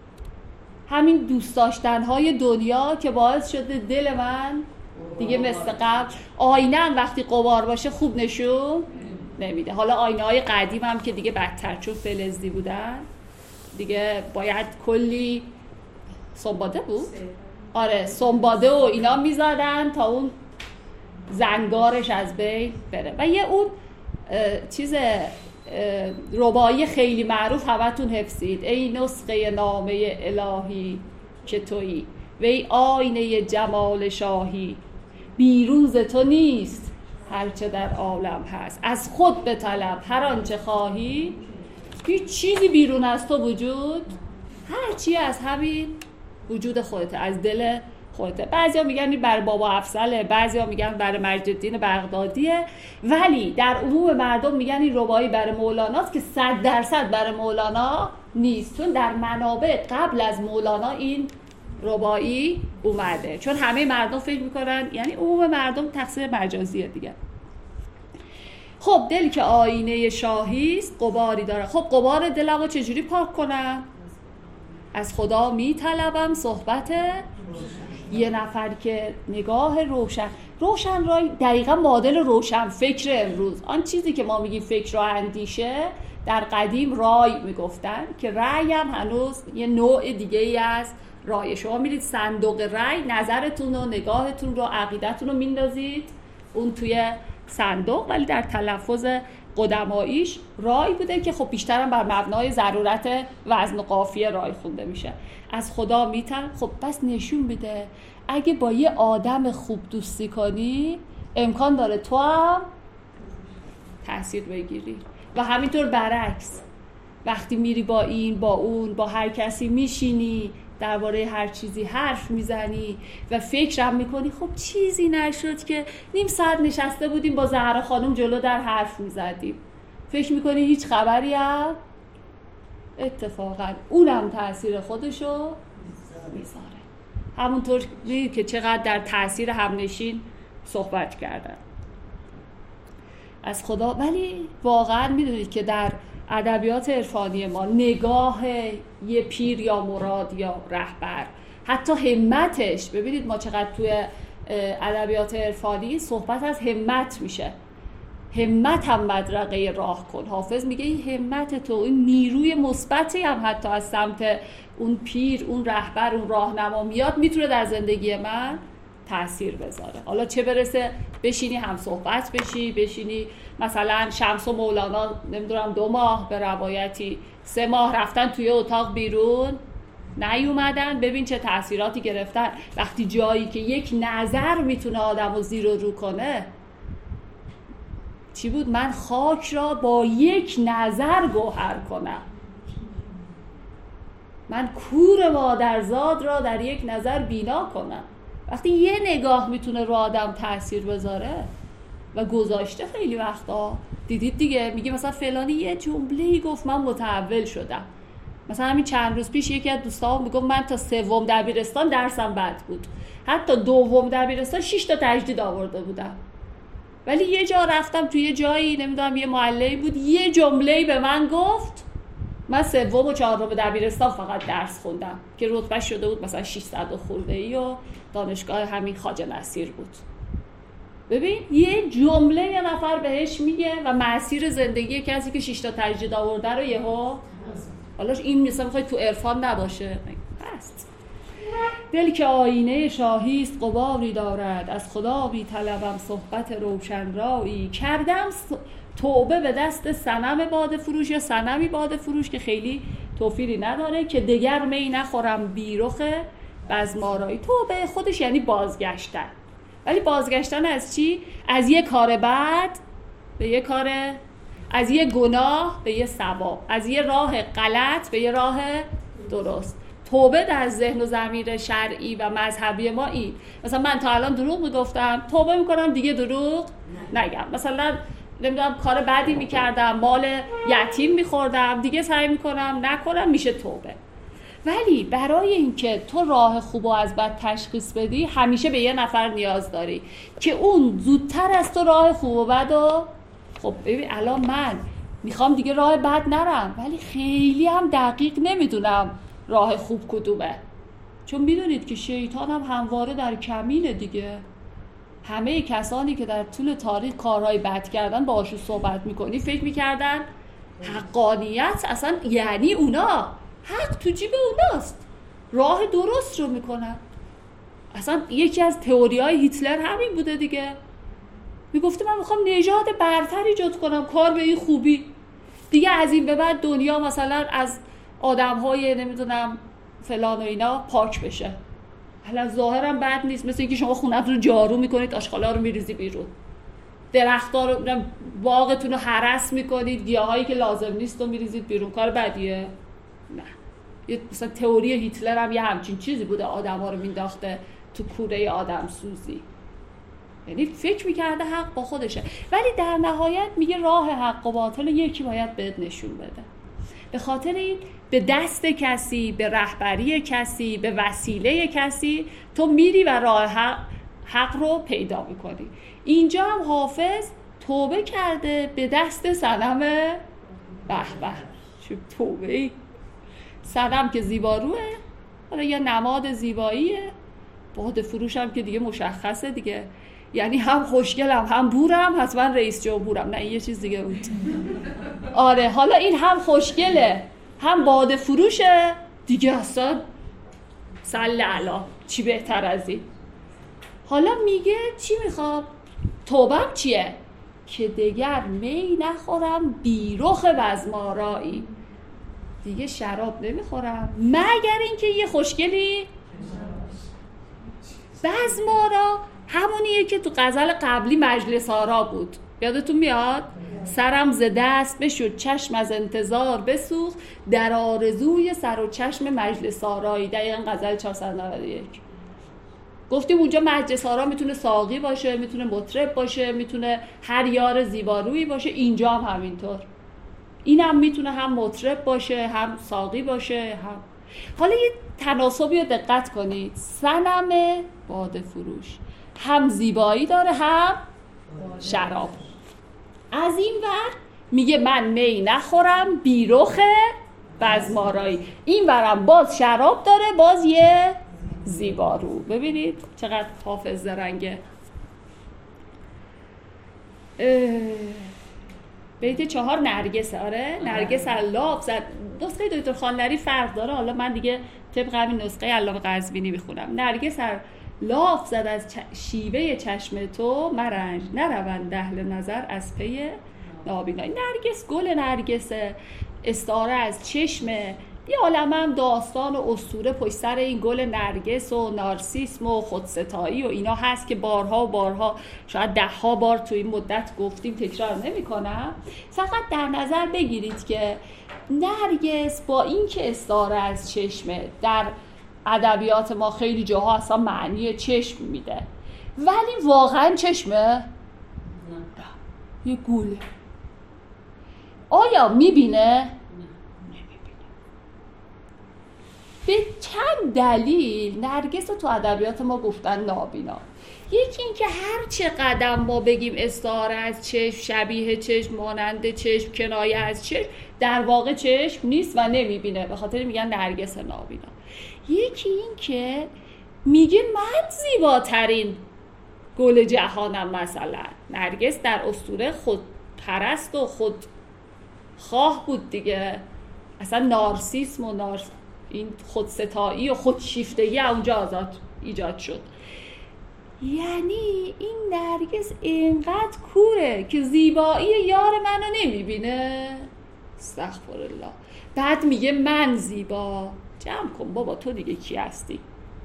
همین دوست داشتن‌های دنیا که باعث شده دل من دیگه مثل قبل. آینه هم وقتی غبار باشه خوب نشون نمیده. حالا آینه‌های قدیم هم که دیگه بدتر چون فلزی بودن دیگه باید کلی سنباده بود؟ آره سنباده و اینا میزدن تا اون زنگارش از بین بره. و یه اون چیز ربایی خیلی معروف همتون حفظید، ای نسخه نامه الهی که تویی و ای آینه جمال شاهی، بیروز تو نیست هرچه در عالم هست، از خود به طلب هر آنچه خواهی، هیچ چیزی بیرون از تو وجود، هر چی از همین وجود خودته، از دل خودته. بعضیا میگن این بر بابا افضله، بعضیا میگن بر مجدالدین بغدادیه، ولی در عموم مردم میگن این ربایی بر مولاناست که صد درصد بر مولانا نیست، چون در منابع قبل از مولانا این ربایی اومده، چون همه مردم فکر میکنن، یعنی عموم مردم تقصیر مجازیه دیگه. خب دل که آینه شاهیست غباری داره. خب غبار دلمو چجوری پاک کنم؟ از خدا میطلبم صحبت یه نفر که نگاه روشن. روشن رای دقیقا معادل روشن فکر امروز. آن چیزی که ما میگیم فکر و اندیشه در قدیم رای میگفتن، که رای هم هنوز یه نوع دیگه ای از رای. شما میرید صندوق رای، نظرتون و نگاهتون رو، عقیدتون رو میندازید اون توی صندوق، ولی در تلفظ قدماییش رای بوده که خب بیشترم بر مبنای ضرورت وزن و قافیه رای خونده میشه. از خدا میتن. خب بس نشون میده اگه با یه آدم خوب دوستی کنی امکان داره تو هم تأثیر بگیری. و همینطور برعکس، وقتی میری با این با اون با هر کسی میشینی درباره هر چیزی حرف میزنی و فکرم میکنی خب چیزی نشد که نیم ساعت نشسته بودیم با زهرا خانم جلو در حرف میزدیم، فکر میکنی هیچ خبری هم اتفاقا اونم تأثیر خودشو میذاره. همونطور که چقدر در تأثیر همنشین صحبت کردن از خدا. ولی واقعا میدونید که در ادبیات عرفانی ما نگاه یه پیر یا مراد یا رهبر، حتی همتش، ببینید ما چقدر توی ادبیات عرفانی صحبت از همت میشه، همت هم مدرقه راه کن. حافظ میگه این همت تو، این نیروی مثبتی هم حتی از سمت اون پیر، اون رهبر، اون راهنما میاد، میتونه در زندگی من تأثیر بذاره. حالا چه برسه بشینی هم صحبت بشی، بشینی مثلا شمس و مولانا نمیدونم دو ماه به روایتی سه ماه رفتن توی اتاق بیرون نیومدن، ببین چه تأثیراتی گرفتن. وقتی جایی که یک نظر میتونه آدمو زیر و رو کنه، چی بود؟ من خاک را با یک نظر گوهر کنم، من کور مادرزاد را در یک نظر بینا کنم. وقتی یه نگاه میتونه رو آدم تأثیر بذاره و گذاشته خیلی وقتا دیدید دیگه، میگه مثلا فلانی یه جمله‌ای گفت من متحول شدم. مثلا همین چند روز پیش یکی از دوستام میگفت من تا سوم دبیرستان درسم بد بود، حتی دوم دبیرستان شش تا تجدید آورده بودم، ولی یه جا رفتم توی یه جایی نمیدونم یه معلمی بود یه جمله‌ای به من گفت، من سوم و چهارم دبیرستان فقط درس خوندم که رتبه شده بود مثلا ششصد و خورده‌ای و دانشگاه همین خواجه نصیر بود. ببین یه جمله یه نفر بهش میگه و مسیر زندگی کسی که شش تا تجدید آورده رو یهو، حالا این مثلا میخواد تو عرفان نباشه هست. دل که آینه شاهی است غباری دارد، از خدا بی طلبم صحبت روشن رایی، کردم توبه به دست صنم باده فروش یا صنمی باده فروش که خیلی توفیری نداره، که دگر می نخورم بیرخ بزمارایی. توبه خودش یعنی بازگشتن، ولی بازگشتن از چی؟ از یه کار بد به یه کار، از یه گناه به یه ثواب، از یه راه غلط به یه راه درست. توبه در ذهن و ضمیر شرعی و مذهبی ما این، مثلا من تا الان دروغ میگفتم، توبه میکنم دیگه دروغ نگم. مثلا نمیدونم کار بدی میکردم، مال یتیم میخوردم، دیگه سعی میکنم نکنم، میشه توبه. ولی برای اینکه تو راه خوب و از بد تشخیص بدی همیشه به یه نفر نیاز داری که اون زودتر از تو راه خوب و بد و خب ببین الان من میخوام دیگه راه بد نرم، ولی خیلی هم دقیق نمیدونم راه خوب کدومه، چون میدونید که شیطان هم همواره در کمینه دیگه. همه کسانی که در طول تاریخ کارهای بد کردن باهاشون صحبت میکنی فکر میکردن حقانیت اصلا یعنی اونا، حق تو جیب اوناست، راه درست رو میکنن. اصلا یکی از تئوری‌های هیتلر همین بوده دیگه، میگفته من میخوام نژاد برتر ایجاد کنم، کار به این خوبی دیگه، از این به بعد دنیا مثلا از آدم‌های نمیدونم فلان و اینا پاک بشه. حالا ظاهرم بد نیست، مثل اینکه شما خونه‌تون رو جارو میکنید آشغالا رو میریزی بیرون، درخت‌ها رو، باغتون رو هرس میکنید، گیاهایی که لازم نیست رو میریزید بیرون، کار بدیه؟ نه. یه مثلا تئوری هیتلر هم یه همچین چیزی بوده، آدم‌ها رو مینداخته تو کوره آدم سوزی، یعنی فکر میکرده حق با خودشه. ولی در نهایت میگه راه حق و باطل یکی باید بهت نشون بده. به خاطر این به دست کسی، به رهبری کسی، به وسیله کسی تو میری و راه حق, حق رو پیدا میکنی. اینجا هم حافظ توبه کرده به دست صنم، به به چه توبه‌ای، صنم که زیباروه، حالا یا نماد زیباییه، باده فروش هم که دیگه مشخصه دیگه، یعنی هم خوشگلم هم بورم، حتما رئیس جمهورم، نه این یه چیز دیگه بود. آره حالا این هم خوشگله هم باده فروشه دیگه، اصلا صلی علی، چی بهتر از این. حالا میگه چی میخوام؟ توبم چیه؟ که دگر می نخورم بیرخ بزمارایی، دیگه شراب نمیخورم مگر اینکه یه خوشگلی. بزمارا همونیه که تو غزل قبلی مجلس آرا بود، یادتون میاد؟ سرم ز دست بشد چشم از انتظار بسوخت، در آرزوی سر و چشم مجلس آرایی. دقیقا غزل چهارصد و نود و یک. گفتیم اونجا مجلس آرا میتونه ساقی باشه، میتونه مطرب باشه، میتونه هر یار زیبارویی باشه. اینجا هم همینطور، اینم میتونه هم مطرب باشه، هم ساقی باشه، هم. حالا یه تناسبی رو دقت کنید، صنم باده فروش هم زیبایی داره هم شراب. از این ور میگه من می نخورم بی رخ بزمارایی، این ورم باز شراب داره، باز یه زیبارو. ببینید چقدر حافظ زرنگه. بیت چهار نرگس. آره نرگس لاف زد. نسخه دکتر خانلری فرق داره، حالا من دیگه طبق همین نسخه علامه قزوینی میخونم. نرگس لاف زد از چ... شیوه چشم تو مرنج، نروند اهل نظر از پی نابینایی. نرگس گل نرگسه، استعاره از چشمه. یه عالمه هم داستان و اسطوره پشت سر این گل نرگس و نارسیسم و خودستایی و اینا هست که بارها و بارها، شاید ده ها بار تو این مدت گفتیم، تکرار نمی کنم. فقط در نظر بگیرید که نرگس با این که استعاره از چشمه، در ادبیات ما خیلی جاها اصلا معنی چشم میده، ولی واقعا چشمه؟ نه، یه گوله. آیا میبینه؟ به چند دلیل نرگس رو تو ادبیات ما گفتن نابینا. یکی این که هر چه قدم ما بگیم استعاره از چشم، شبیه چشم، مانند چشم، کنایه از چشم، در واقع چشم نیست و نمیبینه، به خاطر میگن نرگس نابینا. یکی این که میگه من زیباترین گل جهانم. مثلا نرگس در اسطوره خودپرست و خودخواه بود دیگه، اصلا نارسیسم و نارس این خودستایی و خودشیفتگی اونجا آزاد ایجاد شد. یعنی این نرگس اینقدر کوره که زیبایی یار منو نمیبینه. استغفرالله. بعد میگه من زیبا. جمع کن بابا، تو دیگه کی هستی؟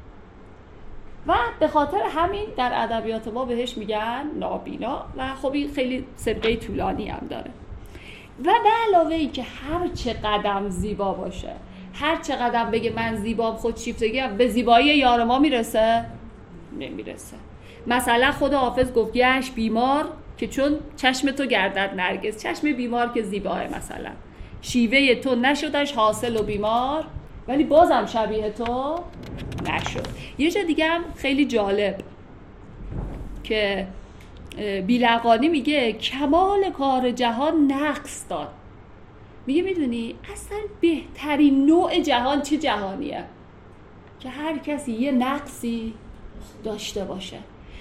و به خاطر همین در ادبیات ما بهش میگن نابینا و خب این خیلی سابقه طولانی هم داره. و به علاوه این که هر چه قدم زیبا باشه، هر چه قدم بگه من زیبام، خودشیفتگی، به زیبایی یار ما میرسه؟ نمیرسه. مثلا خود حافظ گفت گشت بیمار که چون چشم تو گردد نرگس. چشم بیمار که زیباه، مثلا شیوه تو نشدش حاصل و بیمار، ولی بازم شبیه تو نشد. یه جا دیگه هم خیلی جالب که بیلقانی میگه کمال کار جهان نقص داد. میگه میدونی اصلا بهترین نوع جهان چه جهانیه؟ که هر کسی یه نقصی داشته باشه.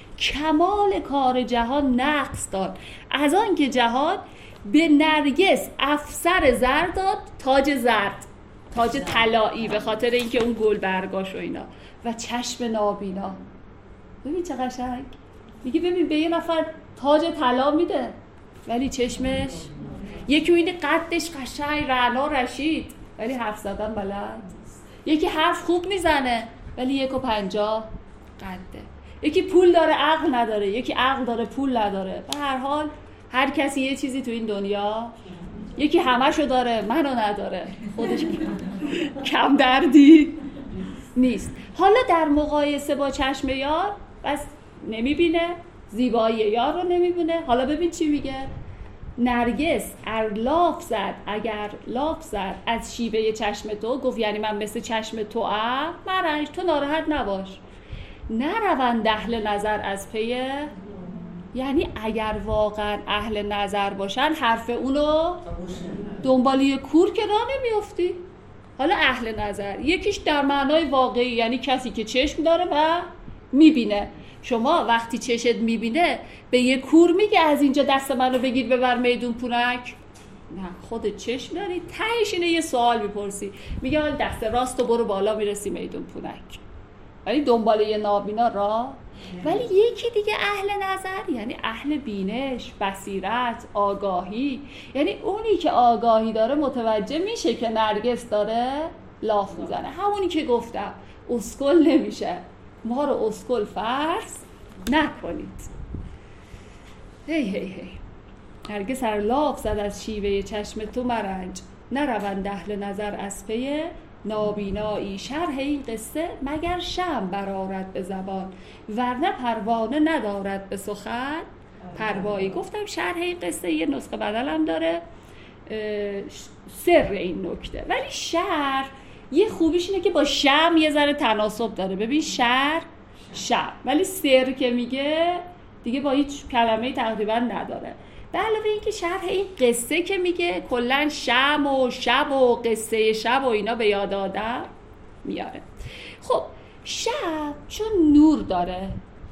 کمال کار جهان نقص داد، از آن که جهان به نرگس افسر زر داد، تاج زرد، تاج طلایی، به خاطر اینکه اون گل برگاش و اینا، و چشم نابینا. ببین چه قشنگ. میگه ببین به یه نفر تاج طلا میده ولی چشمش، یکی این قدش قشنگ رعنا رشید ولی حرف زدن بلد، یکی حرف خوب میزنه ولی یک و پنجاه قده، یکی پول داره عقل نداره، یکی عقل داره پول نداره. به هر حال هر کسی یه چیزی تو این دنیا، یکی همشو داره منو نداره، خودش کم دردی نیست. حالا در مقایسه با چشم یار بس نمیبینه، زیبایی یار رو نمیبینه. حالا ببین چی میگه. نرگس ار لاف زد، اگر لاف زد از شیوه چشم تو، گفت یعنی من مثل چشم تو ام، مرنج تو ناراحت نباش، نروند اهل نظر از پی، یعنی اگر واقعا اهل نظر باشن حرف اونو دنبالی کور که راه نمیافتی. حالا اهل نظر یکیش در معنای واقعی، یعنی کسی که چشم داره و میبینه. شما وقتی چشت میبینه به یه کور میگه از اینجا دست منو بگیر ببر میدون پونک؟ نه، خودت چشم داری، تهش اینه یه سوال میپرسی، میگه حال دست راستو برو بالا میرسی میدون پونک، ولی دنبال یه نابینا راه. ولی یکی دیگه اهل نظر یعنی اهل بینش، بصیرت، آگاهی، یعنی اونی که آگاهی داره متوجه میشه که نرگس داره لاف میزنه. همونی که گفتم اسکل نمیشه، ما رو اسکل فرض نکنید. هی هی هی هرگز سر لاف زد از شیوه چشم تو مرنج، نروند اهل نظر از پی نابینایی. شرح این قصه مگر شمع برآرد به زبان، ورنه پروانه ندارد به سخن پروایی. گفتم شرح این قصه یه نسخه بدلم داره، سر این نکته. ولی شرح یه خوبیش اینه که با شمع یه ذره تناسب داره. ببین شرح شمع، ولی سر که میگه دیگه با هیچ کلمه‌ای تقریبا نداره. به علاوه این که شرح این قصه که میگه کلن شمع و شب و قصه شب و اینا به یاد آدم میاره. خب شب چون نور داره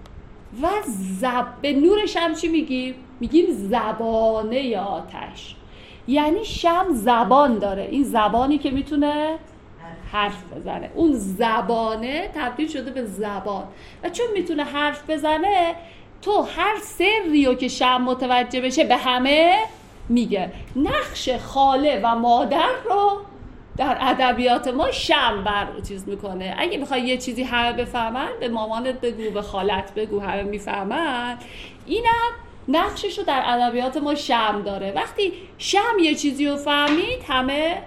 و زب... به نور شمع چی میگیم؟ میگیم زبانه یا آتش. یعنی شمع زبان داره، این زبانی که میتونه حرف بزنه، اون زبانه تبدیل شده به زبان و چون میتونه حرف بزنه تو هر سریو که شمع متوجه بشه به همه میگه. نقش خاله و مادر رو در ادبیات ما شمع بر چیز میکنه. اگه بخوای یه چیزی همه بفهمن به مامانت بگو، به خالت بگو، همه میفهمن. اینم نقشش رو در ادبیات ما شمع داره. وقتی شمع یه چیزی رو فهمید همه.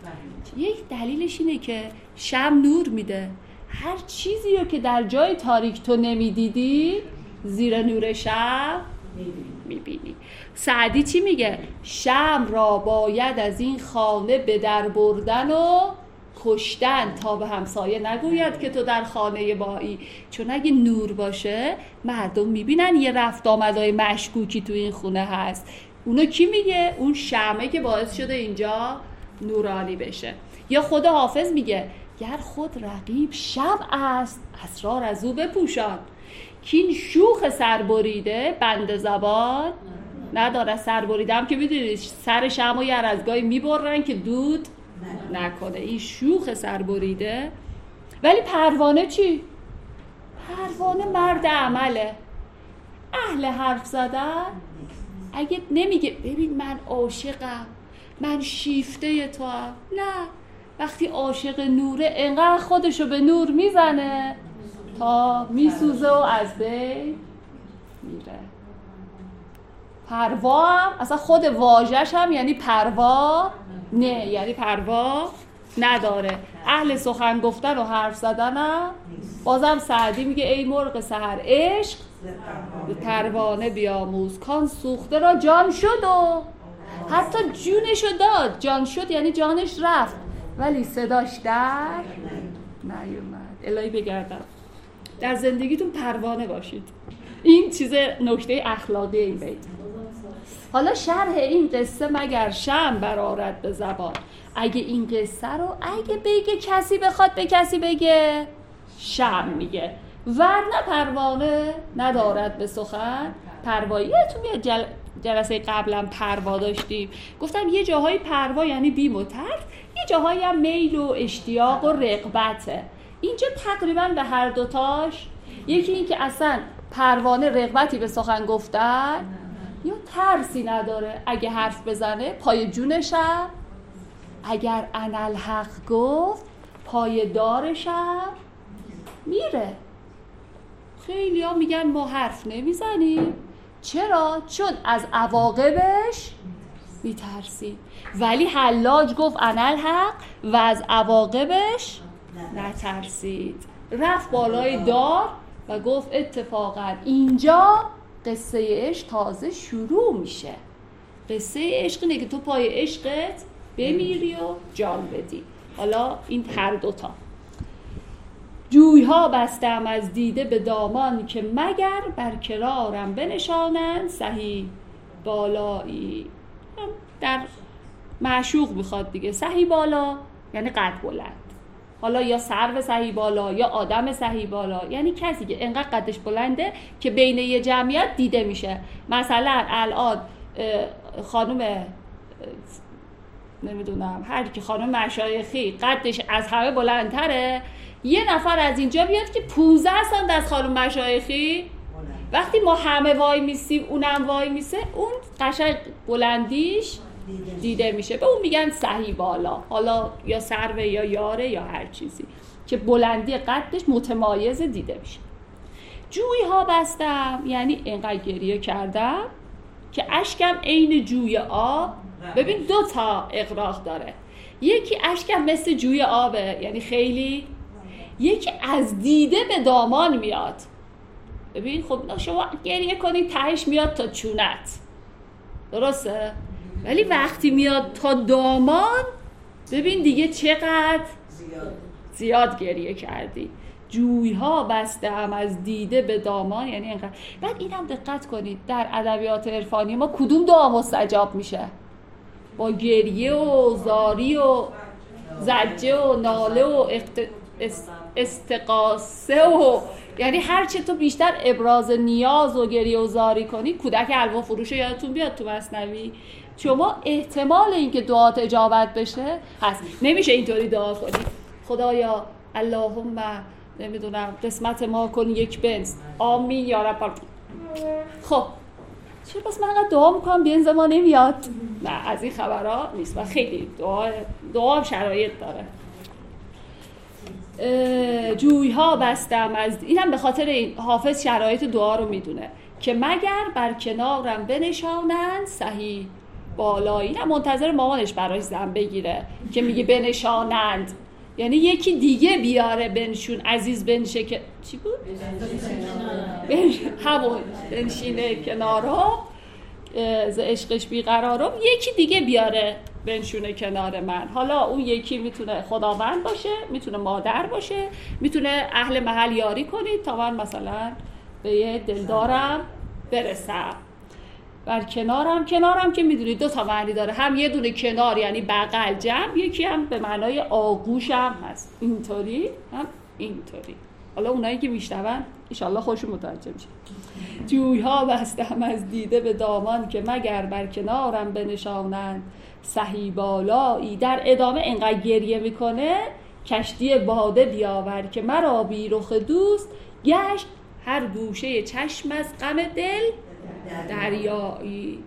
یک دلیلش اینه که شمع نور میده. هر چیزی رو که در جای تاریک تو نمیدیدی زیر نور شمع میبینی. سعدی چی میگه؟ شمع را باید از این خانه به در بردن و کشتن تا به همسایه نگوید که تو در خانه بایی. چون اگه نور باشه مردم میبینن یه رفت آمدهای مشکوکی تو این خونه هست. اونو کی میگه؟ اون شمعه که باعث شده اینجا نورانی بشه. یا خود حافظ میگه گر خود رقیب شمع است اسرار از او بپوشان، کین شوخ سربریده بند زبان نداره. سربریده هم که میدونید سر شمع و یه از گاهی میبرن که دود نکنه، این شوخ سربریده. ولی پروانه چی؟ پروانه مرد عمله، اهل حرف زدن. اگه نمیگه ببین من عاشقم، من شیفته تو هم، نه، وقتی عاشق نوره انقدر خودشو به نور میزنه تا میسوزه و از بین میره. پروا هم اصلا خود واژش هم یعنی پروا نه، یعنی پروا نداره. اهل سخن گفتن و حرف زدن هم بازم سعدی میگه ای مرغ سحر عشق به پروانه بیاموز، کان سوخته را جان شد و حتی جونشو داد. جان شد یعنی جانش رفت ولی صداش در نیومد. الهی بگردم در زندگیتون پروانه باشید. این چیز نکته اخلاقی این بیت. حالا شرح این قصه مگر شمع برآرد به زبان. اگه این قصه رو اگه بگه کسی بخواد به کسی بگه شمع میگه، ورنه پروانه ندارد به سخن پروایی. تو میاد جل... جلسه قبلا پروا داشتیم، گفتم یه جاهای پروا یعنی بیم و ترک، یه جاهایی هم میل و اشتیاق و رغبته. اینجا تقریبا به هر دوتاش، یکی این که اصلا پروانه رغبتی به سخن گفتن یا ترسی نداره، اگه حرف بزنه پای جونشم، اگر انالحق گفت پای دارشم میره. خیلی ها میگن ما حرف نمیزنیم، چرا؟ چون از عواقبش میترسید. ولی حلاج گفت انالحق و از عواقبش نترسید. رفت بالای دار و گفت اتفاقا اینجا قصه عشق تازه شروع میشه. قصه عشق اینه که تو پای عشقت بمیری و جان بدی. حالا این هر دوتا. جویها بستم از دیده به دامان که مگر بر کرارم بنشانند سهی بالایی. در معشوق میخواد دیگه. سهی بالا یعنی قد بلند. حالا یا سرو سهی بالا یا آدم سهی بالا، یعنی کسی که انقدر قدش بلنده که بین یه جمعیت دیده میشه. مثلا الان خانم نمیدونم هر کی خانم مشایخی قدش از همه بلندتره، یه نفر از اینجا بیاد که پونزده سانت از خانم مشایخی، وقتی ما همه وای میسیم اونم وای میسه، اون قشنگ بلندیش دیده میشه. به اون میگن سهی بالا. حالا یا سروه یا یاره یا هر چیزی که بلندی قدش متمایز دیده میشه. جوی ها بستم یعنی اینقدر گریه کردم که اشکم عین جوی آب. ببین دو تا اغراق داره، یکی اشکم مثل جوی آبه یعنی خیلی، یکی از دیده به دامان میاد. ببین خب شما گریه کنی تهش میاد تا چونت، درسته؟ ولی وقتی میاد تا دامان ببین دیگه چقدر زیاد, زیاد گریه کردی. جویها بسته هم از دیده به دامان یعنی اینقدر. بعد اینم دقت کنید در ادبیات عرفانی ما کدوم دعا مستجاب میشه؟ با گریه و زاری و زجه و ناله و استغاثه و یعنی هر چه تو بیشتر ابراز نیاز و گریه و زاری کنی. کودک حلوا فروش یادتون بیاد تو مثنوی شما احتمال اینکه دعات اجابت بشه هست. نمیشه اینطوری دعا کنی خدایا اللهم نمیدونم قسمت ما کن یک بنز آمین یا رب. خب چرا بس من انقدر دعا میکنم بینز ما نمیاد؟ نه از این خبرها نیست و خیلی دعا دعا هم شرایط داره. جویها بستم از اینم به خاطر این حافظ شرایط دعا رو میدونه که مگر بر کنارم بنشانند صحیح بالایی. اینم منتظر مامانش براش زن بگیره که میگه بنشانند یعنی یکی دیگه بیاره بنشون عزیز بنشه که چی بود؟ بنش... همون بنشینه کنارم ز عشقش بیقرارم یکی دیگه بیاره بنشونه کنار من. حالا اون یکی میتونه خداوند باشه، میتونه مادر باشه، میتونه اهل محل یاری کنید تا من مثلا به یه دلدارم برسم. بر کنارم، کنارم که میدونید دو تا معنی داره، هم یه دونه کنار یعنی بغل جمع، یکی هم به معنای آغوش هم هست، اینطوری هم اینطوری. حالا اونایی که میشنون ان شاءالله خوشون متوجه میشه. جویها بستم از دیده به دامان که مگر بر کنارم بنشانند صحیح بالایی. در ادامه انقدر گریه میکنه کشتی باده بیاور که مرا بی رخ دوست گشت هر گوشه چشم از غم دل دریایی.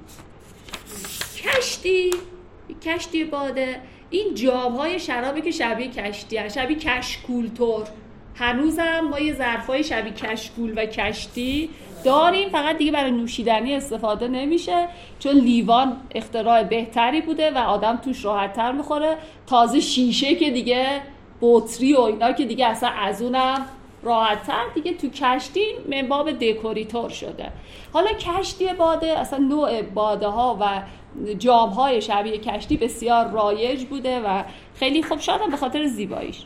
کشتی کشتی باده این جام‌های شرابی که شبیه کشتی هست، شبیه کشکولتور. هنوزم ما یه ظرفای شبیه کشکول و کشتی داریم، فقط دیگه برای نوشیدنی استفاده نمیشه چون لیوان اختراع بهتری بوده و آدم توش راحت‌تر میخوره. تازه شیشه که دیگه بطری و اینا که دیگه اصلا از اونم راحت‌تر دیگه تو کشتی من باب دکوریتور شده. حالا کشتی باده اصلا نوع باده ها و جام های شبیه کشتی بسیار رایج بوده و خیلی خوب شدن به خاطر زیباییش.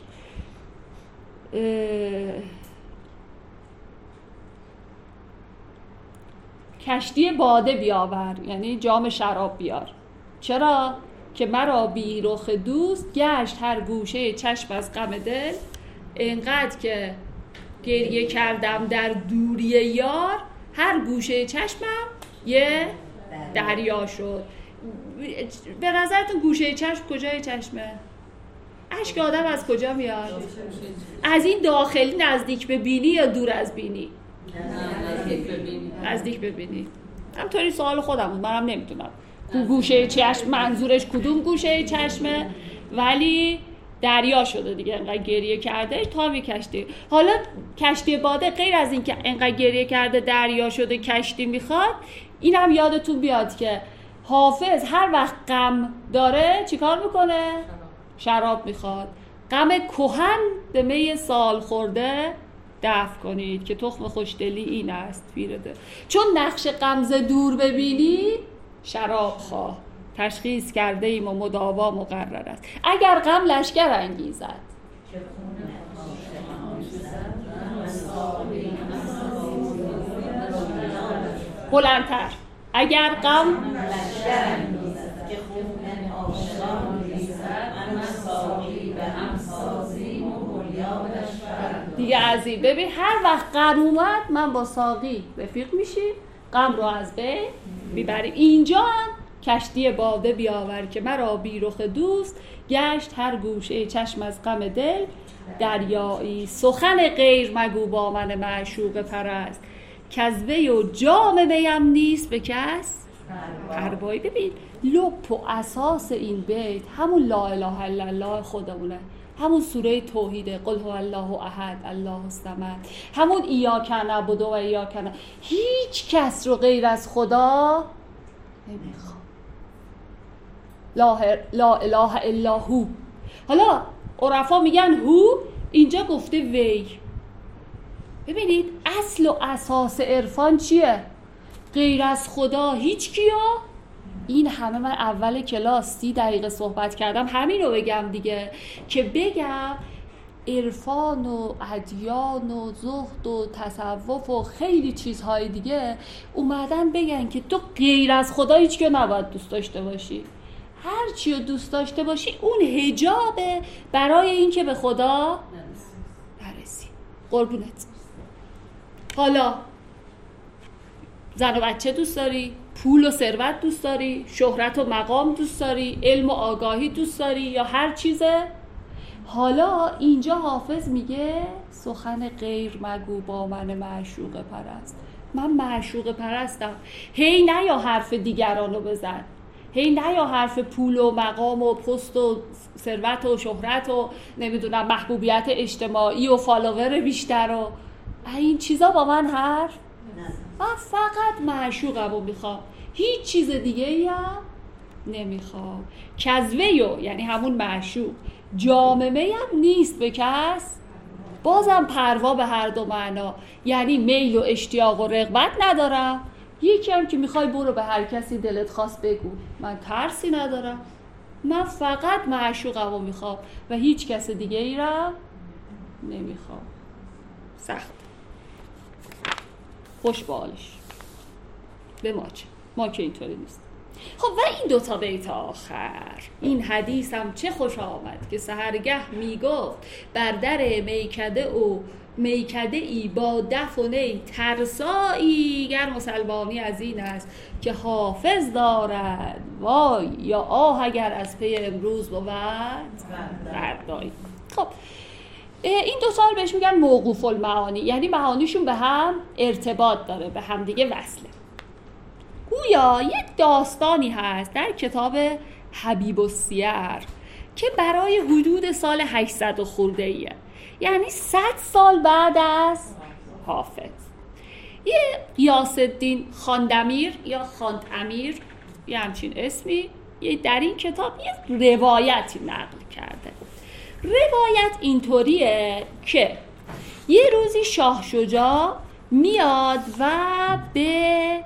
کشتی باده بیاور یعنی جام شراب بیار. چرا؟ که مرا بی رخ دوست گشت هر گوشه چشم از غم دل. اینقدر که گریه کردم در دوری یار هر گوشه چشمم یه دریا شد. به نظرتون گوشه چشم کجای چشمه؟ اشک آدم از کجا میاد؟ از این داخلی نزدیک به بینی یا دور از بینی؟ نزدیک به بینی. همطوری سوال خودم بود، منم نمیدونم گوشه چشم منظورش کدوم گوشه چشمه، ولی دریا شده دیگه انقدر گریه کرده تا می کشتی. حالا کشتی باده غیر از این که انقدر گریه کرده دریا شده کشتی میخواد، اینم یادتون بیاد که حافظ هر وقت غم داره چیکار میکنه؟ شراب میخواد. غم کهن به می سال خورده دفع کنید که تخم خوشدلی این است پیرده. چون نقش غمزه دور ببینی شراب خواه. تشخیص کرده ایم و مداوا مقرر است. اگر غم لشکر انگیزد بلندتر. اگر غم لشکر انگیزد که خون عاشقان ریزد من ساقی به هم سازیم و بنیادش فرد دیگه. عزیز ببین هر وقت غم اومد من با ساقی رفیق میشیم، غم رو از بین میبریم. اینجا هم کشتی باده بیاور که مرا بی رخ دوست گشت هر گوشه چشم از غم دل دریایی. سخن غیر مگو با من معشوق پرست کذبه و جام میم نیست به کس پروایی. ببین لب و اساس این بیت همون لا اله الا الله خودمونه، همون سوره توحیده قل هو الله احد الله الصمد، همون ایاک نعبد و ایاک نستعین. هیچ کس رو غیر از خدا نمیخوام. لا, لا اله الا هو. حالا عرفا میگن هو، اینجا گفته وی. ببینید اصل و اساس عرفان چیه؟ غیر از خدا هیچ کیا؟ این همه من اول کلاس سی دقیقه صحبت کردم، همین رو بگم دیگه، که بگم عرفان و ادیان و زهد و تصوف و خیلی چیزهای دیگه اومدن بگن که تو غیر از خدا هیچ که نباید دوست داشته باشی. هر چی رو دوست داشته باشی اون حجابه برای این که به خدا نرسی. قربونت. حالا زن و بچه دوست داری؟ پول و ثروت دوست داری؟ شهرت و مقام دوست داری؟ علم و آگاهی دوست داری؟ یا هر چیزه؟ حالا اینجا حافظ میگه سخن غیر مگو با من معشوق پرست. من معشوق پرستم. هی نه یا حرف دیگرانو بزن، هی نه یا حرف پول و مقام و پست و ثروت و شهرت و نمیدونم محبوبیت اجتماعی و فالوور بیشتر و این چیزا با من حرف. من فقط معشوقم رو میخوام، هیچ چیز دیگه ای هم نمیخوام. کزویو یعنی همون معشوق، جاممه هم نیست به کس، بازم پروا به هر دو معنا، یعنی میل و اشتیاق و رغبت ندارم. یکی هم که میخوای برو به هر کسی دلت خواست بگو، من ترسی ندارم. من فقط معشوقم رو میخوام و هیچ کس دیگه ای را نمیخوام. سخت خوش بالش به ما چه، ما که اینطوری نیست. خب و این دوتا بیت آخر، این حدیثم چه خوش آمد که سحرگه میگفت بر در میکده و میکده ای با دف و نی ترسایی، گر مسلمانی از این است که حافظ دارد وای، یا آه اگر از پی امروز بود فردایی. خب این دو سال بهش میگن موقوف المعانی، یعنی معانیشون به هم ارتباط داره، به هم دیگه وصله. گویا یک داستانی هست در کتاب حبیب السیر که برای حدود سال هشتصد خورده ایه، یعنی صد سال بعد از حافظ. یه غیاث الدین خواندمیر یا خواندامیر یه همچین اسمی در این کتاب یه روایتی نقل کرده. روایت اینطوریه که یه روزی شاه شجاع میاد و به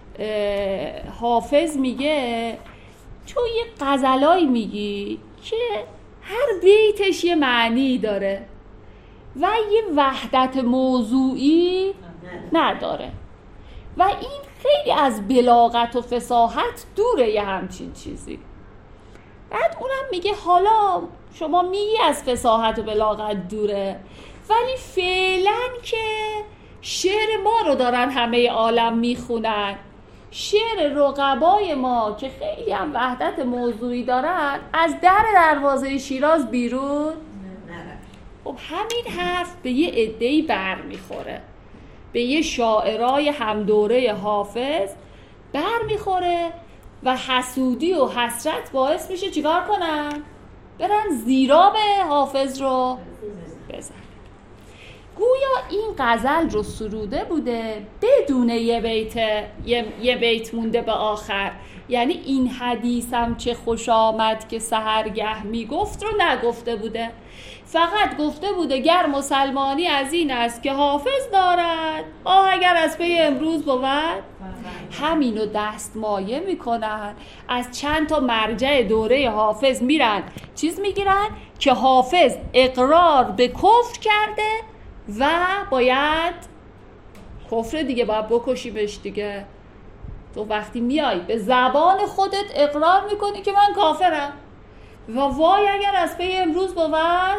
حافظ میگه تو یه غزلایی میگی که هر بیتش یه معنی داره و یه وحدت موضوعی نداره و این خیلی از بلاغت و فصاحت دوره یه همچین چیزی. بعد اونم میگه حالا شما میگی از فصاحت و بلاغت دوره، ولی فعلا که شعر ما رو دارن همه عالم میخونن، شعر رقبای ما که خیلی هم وحدت موضوعی دارن از در دروازه شیراز بیرون. خب همین حرف به یه عده‌ای بر میخوره، به یه شاعرای همدوره حافظ بر میخوره و حسودی و حسرت باعث میشه چیکار کنن؟ برن زیرا به حافظ رو بزن. گویا این غزل رو سروده بوده بدون یه بیت، یه, یه بیت مونده به آخر، یعنی این حدیثم چه خوش آمد که سحرگه میگفت رو نگفته بوده، فقط گفته بوده گر مسلمانی از این است که حافظ دارد آه اگر از پی امروز بود. همینو دست مایه میکنن، از چند تا مرجع دوره حافظ میرن چیز میگیرن که حافظ اقرار به کفر کرده و باید کفر دیگه باید بکشیمش دیگه. تو وقتی میای به زبان خودت اقرار میکنی که من کافرم و وای اگر از پی امروز بود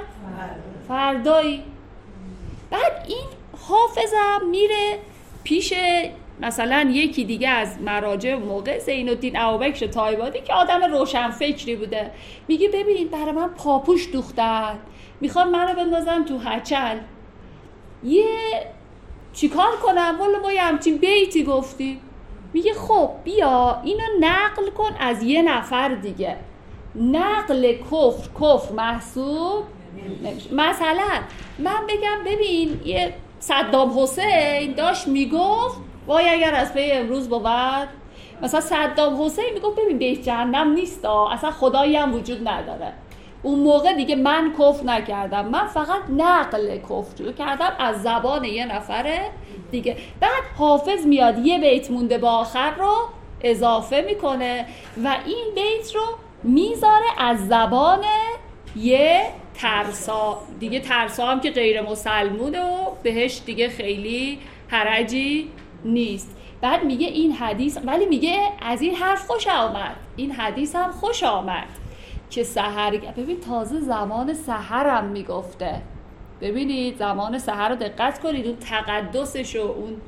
فردایی. بعد این حافظم میره پیش مثلا یکی دیگه از مراجع موقع زین الدین ابوبکر طایبادی که آدم روشن فکری بوده، میگه ببین برای من پاپوش دوختن، میخوان منو بندازن تو هچل، یه چیکار کنم؟ والا ما یه همچین بیتی گفتیم. میگه خب بیا اینو نقل کن از یه نفر دیگه. نقل کفر کفر محسوب نمیشه. مثلا من بگم ببین یه صدام حسین داشت میگفت وای اگر از پی امروز بود، مثلا صدام حسین میگفت ببین بهشت جهنم نیست، اصلا خدایی هم وجود نداره. اون موقع دیگه من کفر نکردم، من فقط نقل کفر کردم از زبان یه نفره دیگه. بعد حافظ میاد یه بیت مونده با آخر رو اضافه میکنه و این بیت رو میذاره از زبان یه ترسا دیگه. ترسا هم که غیر مسلمونه و بهش دیگه خیلی حرجی نیست. بعد میگه این حدیث، ولی میگه از این حرف خوش آمد، این حدیث هم خوش آمد که سحر، ببین تازه زمان سحرم میگفته. ببینید زمان سحر رو دقت کنید، اون تقدسش و اون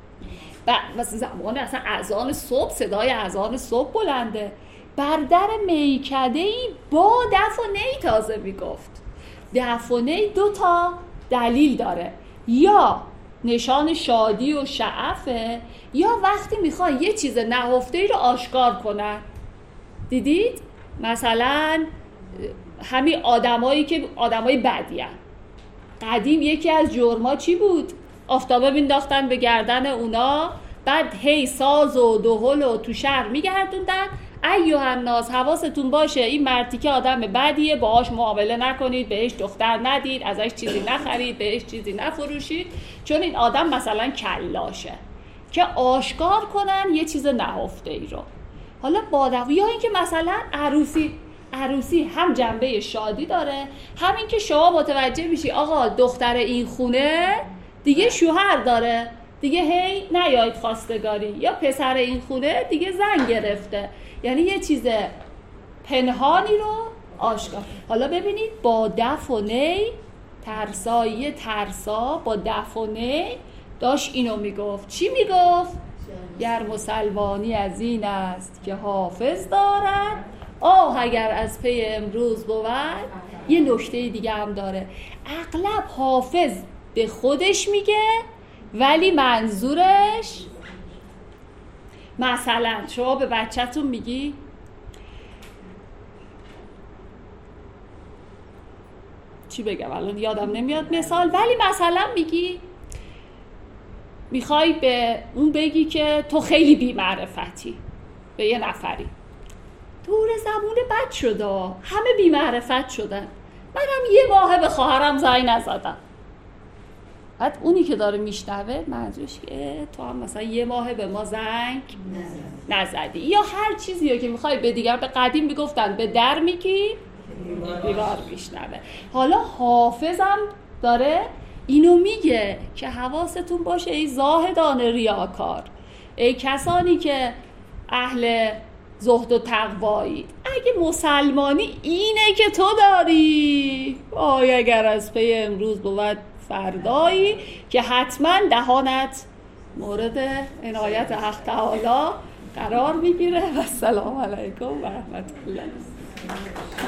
مثلا زمان اصلا اذان صبح، صدای اذان صبح بلنده. بر در میکده‌ای با دف و نی تازه میگفت. دف و نی دو تا دلیل داره، یا نشان شادی و شعفه، یا وقتی میخوان یه چیز نهفته ای رو آشکار کنن. دیدید؟ مثلا همین آدمایی که آدمای بدی هن. قدیم یکی از جرما چی بود؟ آفتابه مینداختن به گردن اونا، بعد هی ساز و دهل و تو شهر میگردوندن. ایها الناس حواستون باشه این مردی که آدم بدیه، باهاش معامله نکنید، بهش دختر ندید، ازش چیزی نخرید، بهش چیزی نفروشید، چون این آدم مثلا کلاشه، که آشکار کنن یه چیز نهفته ای رو. حالا بادوی، یا این که مثلا عروسی عروسی هم جنبه شادی داره، همین که شما متوجه میشی آقا دختر این خونه دیگه شوهر داره، دیگه هی نیاید خواستگاری، یا پسر این خونه دیگه زن گرفته، یعنی یه چیز پنهانی رو آشکار. حالا ببینید با دف و نی، ترسایی ترسا با دف و نی داشت اینو میگفت. چی میگفت؟ گر مسلمانی از این است که حافظ دارد، آه اگر از پی امروز بود. یه نکته دیگه هم داره، اغلب حافظ به خودش میگه ولی منظورش، مثلا شما به بچه‌تون میگی چی بگم الان یادم نمیاد مثال، ولی مثلا میگی میخوای به اون بگی که تو خیلی بی‌معرفتی به یه نفری، دور زبون بد شده، همه بی‌معرفت شدن، منم یه ماه به خواهرم زنگ نزدم. بعد اونی که داره میشنوه منظورش که تو هم مثلا یه ماه به ما زنگ نزدی، یا هر چیزی که میخوای به دیگر. به قدیم میگفتن به در میگی دیوار میشنوه. حالا حافظم داره اینو میگه که حواستون باشه ای زاهدان ریاکار، ای کسانی که اهل زهد و تقوایی، اگه مسلمانی اینه که تو داری، آی اگر از پی امروز بود فردایی، که حتما دهانت مورد عنایت حق تعالی قرار میگیره. و السلام علیکم و رحمت الله.